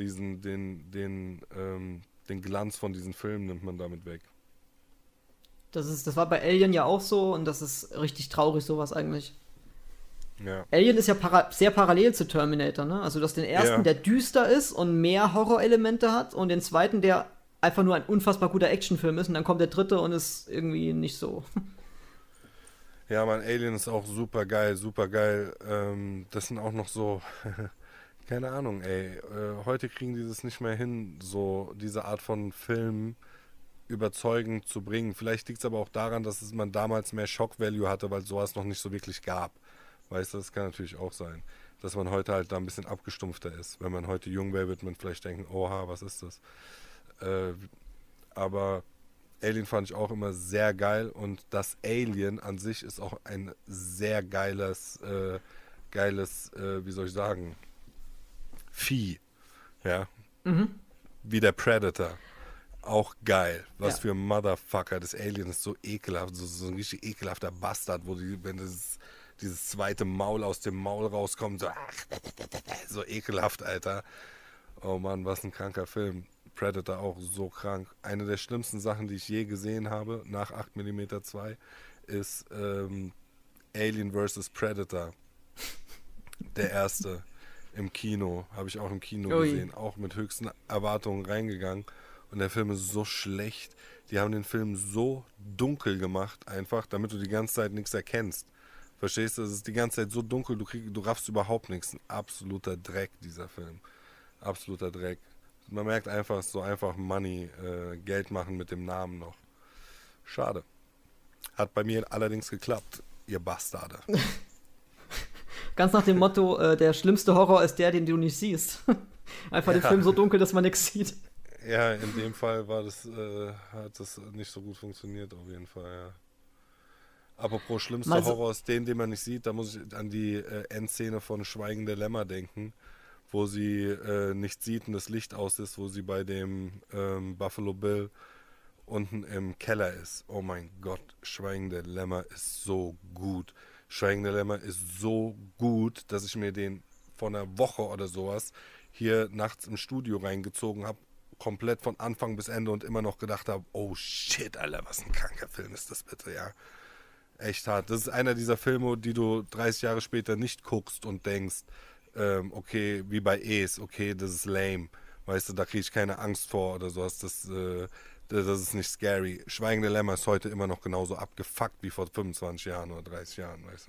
den Glanz von diesen Filmen nimmt man damit weg. Das war bei Alien ja auch so und das ist richtig traurig, sowas eigentlich. Ja. Alien ist ja sehr parallel zu Terminator, ne? Also du hast den ersten, Ja, der düster ist und mehr Horrorelemente hat und den zweiten, der einfach nur ein unfassbar guter Actionfilm ist und dann kommt der dritte und ist irgendwie nicht so. ja, man, Alien ist auch super geil, super geil. Das sind auch noch so, keine Ahnung, ey. Heute kriegen die das nicht mehr hin, so diese Art von Film überzeugend zu bringen. Vielleicht liegt es aber auch daran, dass man damals mehr Shock-Value hatte, weil sowas noch nicht so wirklich gab. Weißt du, das kann natürlich auch sein. Dass man heute halt da ein bisschen abgestumpfter ist. Wenn man heute jung wäre, wird man vielleicht denken, oha, was ist das? Äh, aber Alien fand ich auch immer sehr geil und das Alien an sich ist auch ein sehr wie soll ich sagen, Vieh. Ja, Mhm. wie der Predator. Auch geil. Was Ja. für ein Motherfucker. Das Alien ist so ekelhaft, so ein richtig ekelhafter Bastard, wenn dieses zweite Maul aus dem Maul rauskommt, so ekelhaft, Alter. Oh Mann, was ein kranker Film. Predator auch so krank. Eine der schlimmsten Sachen, die ich je gesehen habe, nach 8 mm 2, ist Alien vs. Predator. Der erste im Kino. Habe ich auch im Kino Ui. gesehen. Auch mit höchsten Erwartungen reingegangen. Und der Film ist so schlecht. Die haben den Film so dunkel gemacht, einfach, damit du die ganze Zeit nichts erkennst. Verstehst du? Es ist die ganze Zeit so dunkel, du raffst überhaupt nichts. Ein absoluter Dreck, dieser Film. Absoluter Dreck. Man merkt einfach, so einfach Money, Geld machen mit dem Namen noch. Schade. Hat bei mir allerdings geklappt, ihr Bastarde. Ganz nach dem Motto, der schlimmste Horror ist der, den du nicht siehst. Einfach den Ja. Film so dunkel, dass man nichts sieht. Ja, in dem Fall hat das nicht so gut funktioniert, auf jeden Fall, ja. Apropos schlimmster Mal so- Horror ist den man nicht sieht, da muss ich an die Endszene von Schweigen der Lämmer denken, wo sie nicht sieht und das Licht aus ist, wo sie bei dem Buffalo Bill unten im Keller ist. Oh mein Gott, Schweigen der Lämmer ist so gut. Schweigen der Lämmer ist so gut, dass ich mir den vor einer Woche oder sowas hier nachts im Studio reingezogen habe, komplett von Anfang bis Ende und immer noch gedacht habe, oh shit, Alter, was ein kranker Film ist das bitte, ja. Echt hart. Das ist einer dieser Filme, die du 30 Jahre später nicht guckst und denkst, okay, wie bei Es, okay, das ist lame. Weißt du, da kriege ich keine Angst vor oder sowas. Das ist nicht scary. Schweigende Lämmer ist heute immer noch genauso abgefuckt wie vor 25 Jahren oder 30 Jahren, weißt du.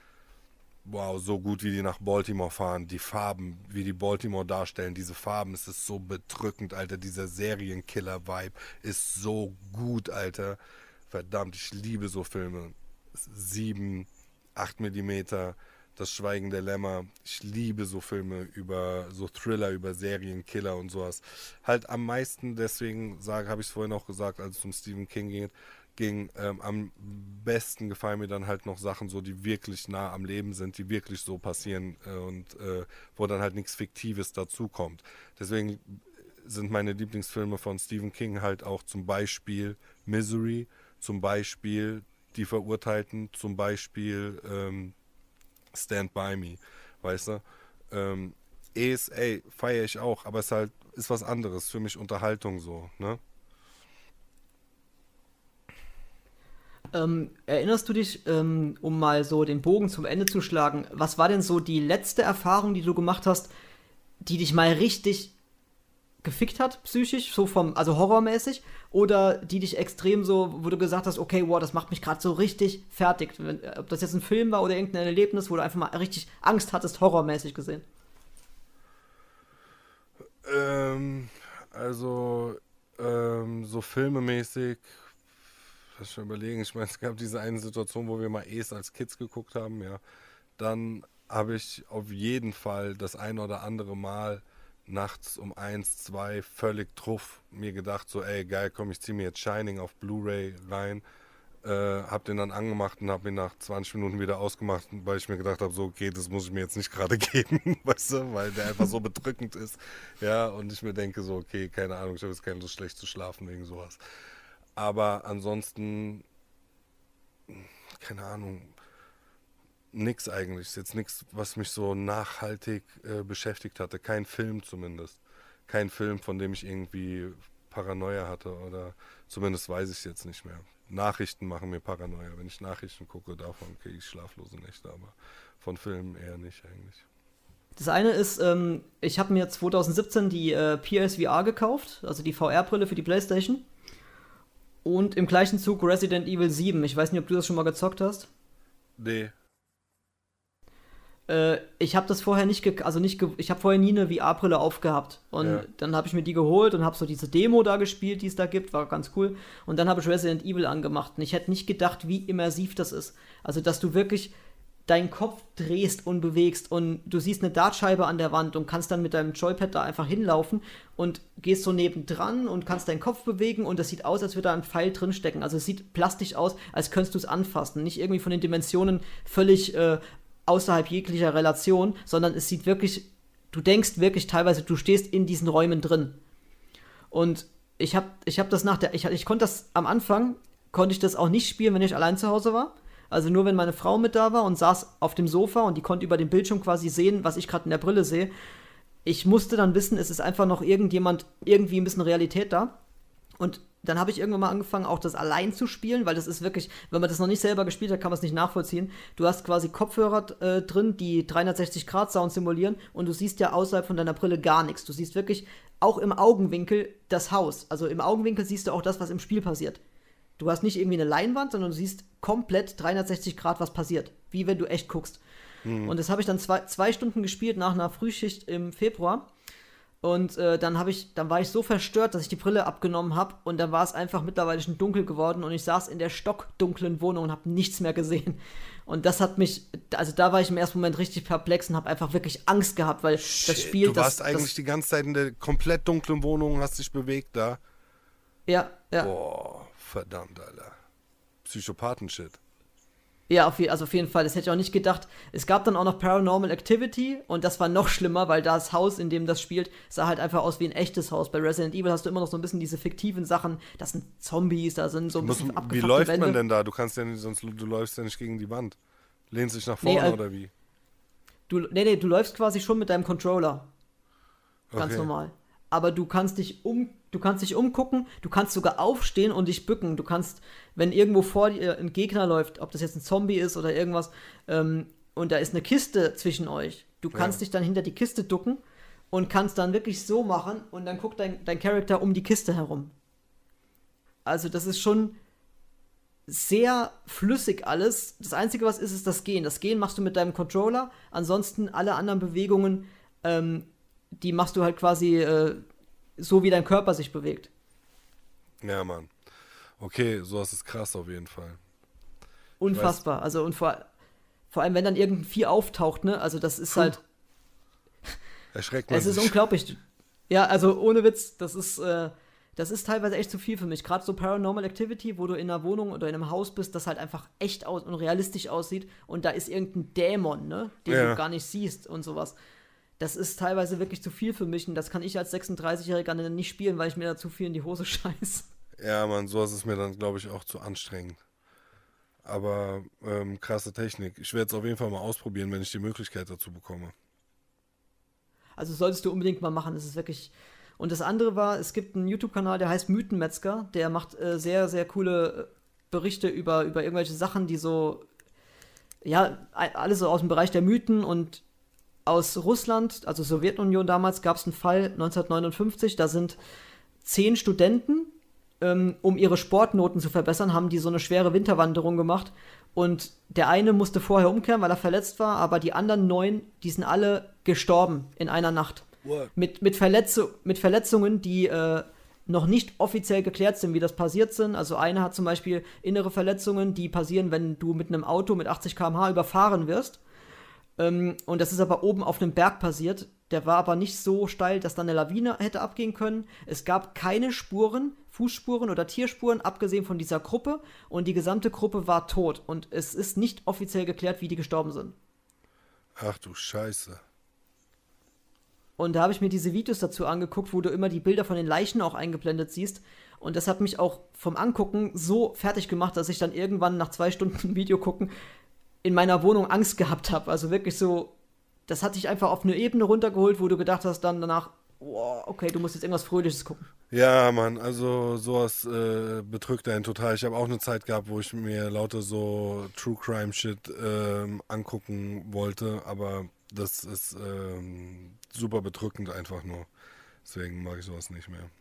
Wow, so gut, wie die nach Baltimore fahren. Die Farben, wie die Baltimore darstellen, diese Farben, es ist so bedrückend, Alter. Dieser Serienkiller-Vibe ist so gut, Alter. Verdammt, ich liebe so Filme. 7, 8 Millimeter, Das Schweigen der Lämmer. Ich liebe so Filme über so Thriller, über Serienkiller und sowas. Halt am meisten, deswegen habe ich es vorhin auch gesagt, als es um Stephen King ging, am besten gefallen mir dann halt noch Sachen so, die wirklich nah am Leben sind, die wirklich so passieren wo dann halt nichts Fiktives dazukommt. Deswegen sind meine Lieblingsfilme von Stephen King halt auch zum Beispiel Misery, zum Beispiel Die Verurteilten, zum Beispiel Stand By Me, weißt du? ESA feiere ich auch, aber es halt ist was anderes, für mich Unterhaltung so, ne? Erinnerst du dich, um mal so den Bogen zum Ende zu schlagen, was war denn so die letzte Erfahrung, die du gemacht hast, die dich mal richtig gefickt hat, psychisch, so also horrormäßig, oder die dich extrem so, wo du gesagt hast, okay, wow, das macht mich gerade so richtig fertig. Ob das jetzt ein Film war oder irgendein Erlebnis, wo du einfach mal richtig Angst hattest, horrormäßig gesehen. So filmemäßig, lass schon überlegen, ich meine, es gab diese eine Situation, wo wir mal Es als Kids geguckt haben, ja. Dann habe ich auf jeden Fall das ein oder andere Mal nachts um 1, 2 völlig truff mir gedacht, so ey geil, komm, ich ziehe mir jetzt Shining auf Blu-ray rein, hab den dann angemacht und hab ihn nach 20 Minuten wieder ausgemacht, weil ich mir gedacht habe, so okay, das muss ich mir jetzt nicht gerade geben, weißt du, weil der einfach so bedrückend ist, ja, und ich mir denke so, okay, keine Ahnung, ich habe jetzt keine Lust schlecht zu schlafen wegen sowas. Aber ansonsten, keine Ahnung, nix eigentlich. Ist jetzt nichts, was mich so nachhaltig beschäftigt hatte. Kein Film zumindest. Kein Film, von dem ich irgendwie Paranoia hatte oder zumindest weiß ich es jetzt nicht mehr. Nachrichten machen mir Paranoia. Wenn ich Nachrichten gucke, davon kriege ich schlaflose Nächte, aber von Filmen eher nicht eigentlich. Das eine ist, ich habe mir 2017 die PSVR gekauft, also die VR-Brille für die PlayStation. Und im gleichen Zug Resident Evil 7. Ich weiß nicht, ob du das schon mal gezockt hast. Nee. Ich habe das vorher ich habe vorher nie eine VR-Brille aufgehabt. Und Ja. dann habe ich mir die geholt und habe so diese Demo da gespielt, die es da gibt, war ganz cool. Und dann habe ich Resident Evil angemacht. Und ich hätte nicht gedacht, wie immersiv das ist. Also, dass du wirklich deinen Kopf drehst und bewegst und du siehst eine Dartscheibe an der Wand und kannst dann mit deinem Joypad da einfach hinlaufen und gehst so nebendran und kannst deinen Kopf bewegen und das sieht aus, als würde da ein Pfeil drinstecken. Also es sieht plastisch aus, als könntest du es anfassen. Nicht irgendwie von den Dimensionen völlig außerhalb jeglicher Relation, sondern es sieht wirklich, du denkst wirklich teilweise, du stehst in diesen Räumen drin. Und ich hab das ich konnte das am Anfang, konnte ich das auch nicht spielen, wenn ich allein zu Hause war. Also nur wenn meine Frau mit da war und saß auf dem Sofa und die konnte über den Bildschirm quasi sehen, was ich gerade in der Brille sehe. Ich musste dann wissen, es ist einfach noch irgendjemand, irgendwie ein bisschen Realität da. Und dann habe ich irgendwann mal angefangen, auch das allein zu spielen, weil das ist wirklich, wenn man das noch nicht selber gespielt hat, kann man es nicht nachvollziehen. Du hast quasi Kopfhörer drin, die 360-Grad-Sound simulieren und du siehst ja außerhalb von deiner Brille gar nichts. Du siehst wirklich auch im Augenwinkel das Haus. Also im Augenwinkel siehst du auch das, was im Spiel passiert. Du hast nicht irgendwie eine Leinwand, sondern du siehst komplett 360 Grad, was passiert. Wie wenn du echt guckst. Und das habe ich dann zwei Stunden gespielt nach einer Frühschicht im Februar. Und dann war ich so verstört, dass ich die Brille abgenommen habe. Und dann war es einfach mittlerweile schon dunkel geworden. Und ich saß in der stockdunklen Wohnung und habe nichts mehr gesehen. Und das hat mich, also da war ich im ersten Moment richtig perplex und habe einfach wirklich Angst gehabt, weil das Spiel... Du warst eigentlich die ganze Zeit in der komplett dunklen Wohnung und hast dich bewegt da. Ja, ja. Boah, verdammt, Alter. Psychopathen-Shit. Ja, auf jeden Fall. Das hätte ich auch nicht gedacht. Es gab dann auch noch Paranormal Activity und das war noch schlimmer, weil das Haus, in dem das spielt, sah halt einfach aus wie ein echtes Haus. Bei Resident Evil hast du immer noch so ein bisschen diese fiktiven Sachen. Das sind Zombies, da sind so ein bisschen abgefuckte Wie läuft Wände. man denn da? Du kannst ja nicht, du läufst ja nicht gegen die Wand. Lehnst dich nach vorne oder wie? Du läufst quasi schon mit deinem Controller. Ganz normal. Aber du kannst dich umgucken, du kannst sogar aufstehen und dich bücken. Du kannst, wenn irgendwo vor dir ein Gegner läuft, ob das jetzt ein Zombie ist oder irgendwas, und da ist eine Kiste zwischen euch, du kannst dich dann hinter die Kiste ducken und kannst dann wirklich so machen und dann guckt dein Charakter um die Kiste herum. Also das ist schon sehr flüssig alles. Das Einzige, was ist das Gehen. Das Gehen machst du mit deinem Controller, ansonsten alle anderen Bewegungen, die machst du halt quasi so, wie dein Körper sich bewegt. Ja, Mann. Okay, sowas ist krass auf jeden Fall. Unfassbar. Also und vor Vor allem, wenn dann irgendein Vieh auftaucht, ne? Also das ist halt, Erschreckt man es ist sich. unglaublich. Ja, also ohne Witz, das ist teilweise echt zu viel für mich. Gerade so Paranormal Activity, wo du in einer Wohnung oder in einem Haus bist, das halt einfach echt aus und realistisch aussieht und da ist irgendein Dämon, ne? Den du Ja. gar nicht siehst und sowas. Das ist teilweise wirklich zu viel für mich und das kann ich als 36-Jähriger dann nicht spielen, weil ich mir da zu viel in die Hose scheiße. Ja, Mann, sowas ist mir dann, glaube ich, auch zu anstrengend. Aber krasse Technik. Ich werde es auf jeden Fall mal ausprobieren, wenn ich die Möglichkeit dazu bekomme. Also solltest du unbedingt mal machen, das ist wirklich. Und das andere war, es gibt einen YouTube-Kanal, der heißt Mythenmetzger, der macht sehr, sehr coole Berichte über irgendwelche Sachen, die so, ja, alles so aus dem Bereich der Mythen und aus Russland, also Sowjetunion damals, gab es einen Fall 1959, da sind 10 Studenten, um ihre Sportnoten zu verbessern, haben die so eine schwere Winterwanderung gemacht. Und der eine musste vorher umkehren, weil er verletzt war, aber die anderen 9, die sind alle gestorben in einer Nacht. What? Mit Verletzungen, die noch nicht offiziell geklärt sind, wie das passiert sind. Also einer hat zum Beispiel innere Verletzungen, die passieren, wenn du mit einem Auto mit 80 km/h überfahren wirst. Und das ist aber oben auf einem Berg passiert. Der war aber nicht so steil, dass dann eine Lawine hätte abgehen können. Es gab keine Spuren, Fußspuren oder Tierspuren, abgesehen von dieser Gruppe. Und die gesamte Gruppe war tot. Und es ist nicht offiziell geklärt, wie die gestorben sind. Ach du Scheiße. Und da habe ich mir diese Videos dazu angeguckt, wo du immer die Bilder von den Leichen auch eingeblendet siehst. Und das hat mich auch vom Angucken so fertig gemacht, dass ich dann irgendwann nach 2 Stunden Video gucken in meiner Wohnung Angst gehabt habe. Also wirklich so, das hat dich einfach auf eine Ebene runtergeholt, wo du gedacht hast dann danach, oh, okay, du musst jetzt irgendwas Fröhliches gucken. Ja, Mann, also sowas bedrückt einen total. Ich habe auch eine Zeit gehabt, wo ich mir lauter so True Crime Shit angucken wollte, aber das ist super bedrückend einfach nur. Deswegen mag ich sowas nicht mehr.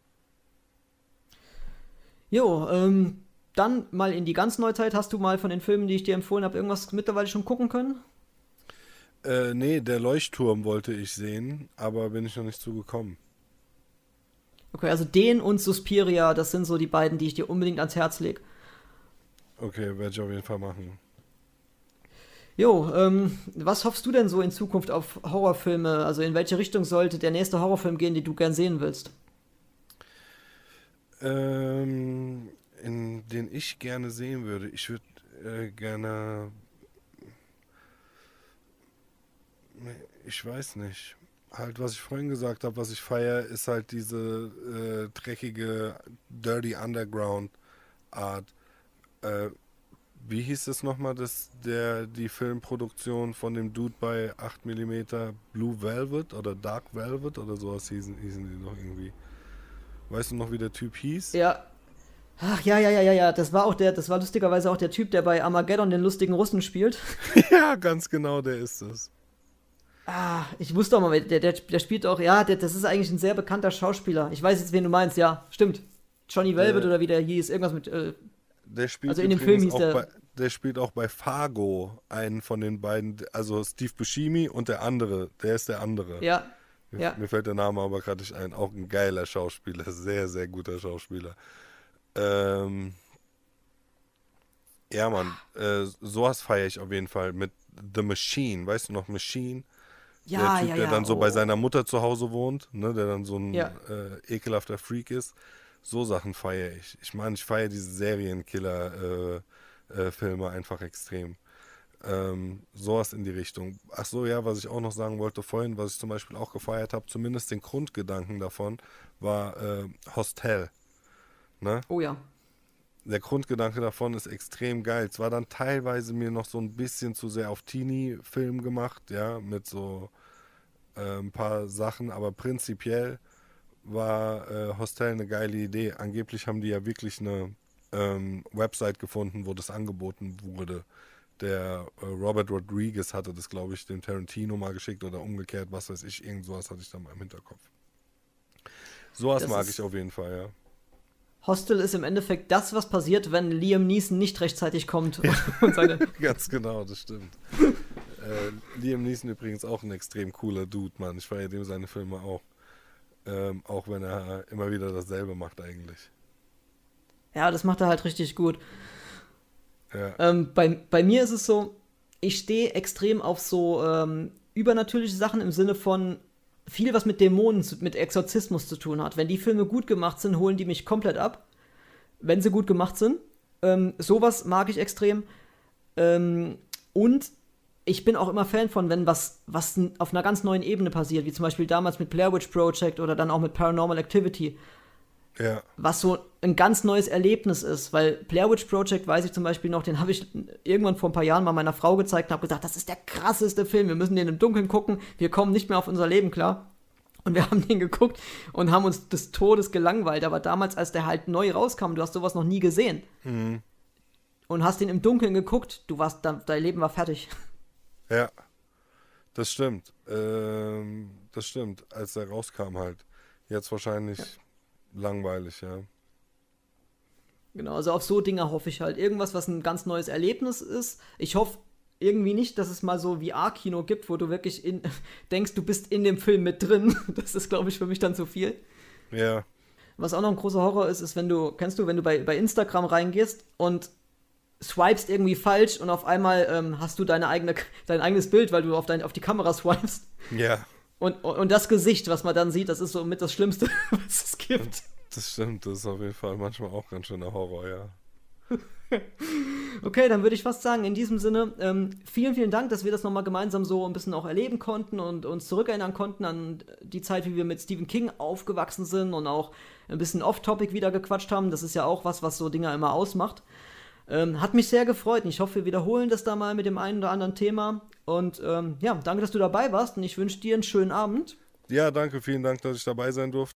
Jo, dann mal in die ganz Neuzeit. Hast du mal von den Filmen, die ich dir empfohlen habe, irgendwas mittlerweile schon gucken können? Nee, der Leuchtturm wollte ich sehen, aber bin ich noch nicht zugekommen. Okay, also den und Suspiria, das sind so die beiden, die ich dir unbedingt ans Herz lege. Okay, werde ich auf jeden Fall machen. Jo, was hoffst du denn so in Zukunft auf Horrorfilme? Also in welche Richtung sollte der nächste Horrorfilm gehen, den du gern sehen willst? In den ich gerne sehen würde. Ich würde gerne, ich weiß nicht. Halt, was ich vorhin gesagt habe, was ich feiere, ist halt diese dreckige Dirty Underground Art. Äh, Wie hieß es nochmal, die Filmproduktion von dem Dude bei 8 Millimeter Blue Velvet oder Dark Velvet oder sowas hießen die noch irgendwie. Weißt du noch, wie der Typ hieß? Ja. Ach ja, ja, ja, ja, ja. Das war lustigerweise auch der Typ, der bei Armageddon den lustigen Russen spielt. Ja, ganz genau, der ist es. Ah, ich wusste auch mal, der spielt auch, ja, das ist eigentlich ein sehr bekannter Schauspieler. Ich weiß jetzt, wen du meinst, ja, stimmt. Johnny Velvet Der, oder wie der hieß, irgendwas mit, der spielt also in dem Film übrigens hieß auch der, der spielt auch bei Fargo einen von den beiden, also Steve Buscemi und der andere, der ist der andere. ja, Mir, ja. mir fällt der Name aber gerade nicht ein. Auch ein geiler Schauspieler, sehr, sehr guter Schauspieler. Ähm, ja, Mann, sowas feiere ich auf jeden Fall mit The Machine. Weißt du noch, Machine? Der Ja, Typ, ja, der ja, dann so bei oh. seiner Mutter zu Hause wohnt, ne, der dann so ein Ja. ekelhafter Freak ist. So Sachen feiere ich. Ich meine, ich feiere diese Serienkiller-Filme einfach extrem. Sowas in die Richtung. Ach so, ja, was ich auch noch sagen wollte vorhin, was ich zum Beispiel auch gefeiert habe, zumindest den Grundgedanken davon, war Hostel. Ne? Oh ja. Der Grundgedanke davon ist extrem geil. Es war dann teilweise mir noch so ein bisschen zu sehr auf Teenie-Film gemacht, ja, mit so ein paar Sachen, aber prinzipiell war Hostel eine geile Idee. Angeblich haben die ja wirklich eine Website gefunden, wo das angeboten wurde. Der Robert Rodriguez hatte das, glaube ich, dem Tarantino mal geschickt oder umgekehrt, was weiß ich, irgend sowas hatte ich da mal im Hinterkopf. Sowas Das mag ich ist, auf jeden Fall, ja. Hostel ist im Endeffekt das, was passiert, wenn Liam Neeson nicht rechtzeitig kommt und seine, Ganz genau, das stimmt. Liam Neeson übrigens auch ein extrem cooler Dude, Mann. Ich feiere dem seine Filme auch. Auch wenn er immer wieder dasselbe macht eigentlich. ja, das macht er halt richtig gut. Ja. Bei mir ist es so, ich stehe extrem auf so übernatürliche Sachen im Sinne von viel, was mit Dämonen, mit Exorzismus zu tun hat. Wenn die Filme gut gemacht sind, holen die mich komplett ab. Wenn sie gut gemacht sind. Sowas mag ich extrem. Und ich bin auch immer Fan von, wenn was auf einer ganz neuen Ebene passiert, wie zum Beispiel damals mit Blair Witch Project oder dann auch mit Paranormal Activity. Ja. Was so ein ganz neues Erlebnis ist, weil Blair Witch Project, weiß ich zum Beispiel noch, den habe ich irgendwann vor ein paar Jahren mal meiner Frau gezeigt und habe gesagt, das ist der krasseste Film, wir müssen den im Dunkeln gucken, wir kommen nicht mehr auf unser Leben klar. Und wir haben den geguckt und haben uns des Todes gelangweilt, aber damals, als der halt neu rauskam, du hast sowas noch nie gesehen. Mhm. Und hast den im Dunkeln geguckt, dein Leben war fertig. Ja, das stimmt. Das stimmt, als der rauskam halt. Jetzt wahrscheinlich langweilig, ja. Genau, also auf so Dinge hoffe ich halt. Irgendwas, was ein ganz neues Erlebnis ist. Ich hoffe irgendwie nicht, dass es mal so VR-Kino gibt, wo du wirklich denkst, du bist in dem Film mit drin. Das ist, glaube ich, für mich dann zu viel. Ja. Was auch noch ein großer Horror ist, wenn du bei Instagram reingehst und swipest irgendwie falsch und auf einmal hast du dein eigenes Bild, weil du auf die Kamera swipest. Ja. Und das Gesicht, was man dann sieht, das ist so mit das Schlimmste, was es gibt. Das stimmt, das ist auf jeden Fall manchmal auch ganz schöner Horror, ja. Okay, dann würde ich fast sagen, in diesem Sinne, vielen, vielen Dank, dass wir das nochmal gemeinsam so ein bisschen auch erleben konnten und uns zurückerinnern konnten an die Zeit, wie wir mit Stephen King aufgewachsen sind und auch ein bisschen off-topic wieder gequatscht haben. Das ist ja auch was so Dinger immer ausmacht. Hat mich sehr gefreut und ich hoffe, wir wiederholen das da mal mit dem einen oder anderen Thema. Und ja, danke, dass du dabei warst und ich wünsche dir einen schönen Abend. Ja, danke, vielen Dank, dass ich dabei sein durfte.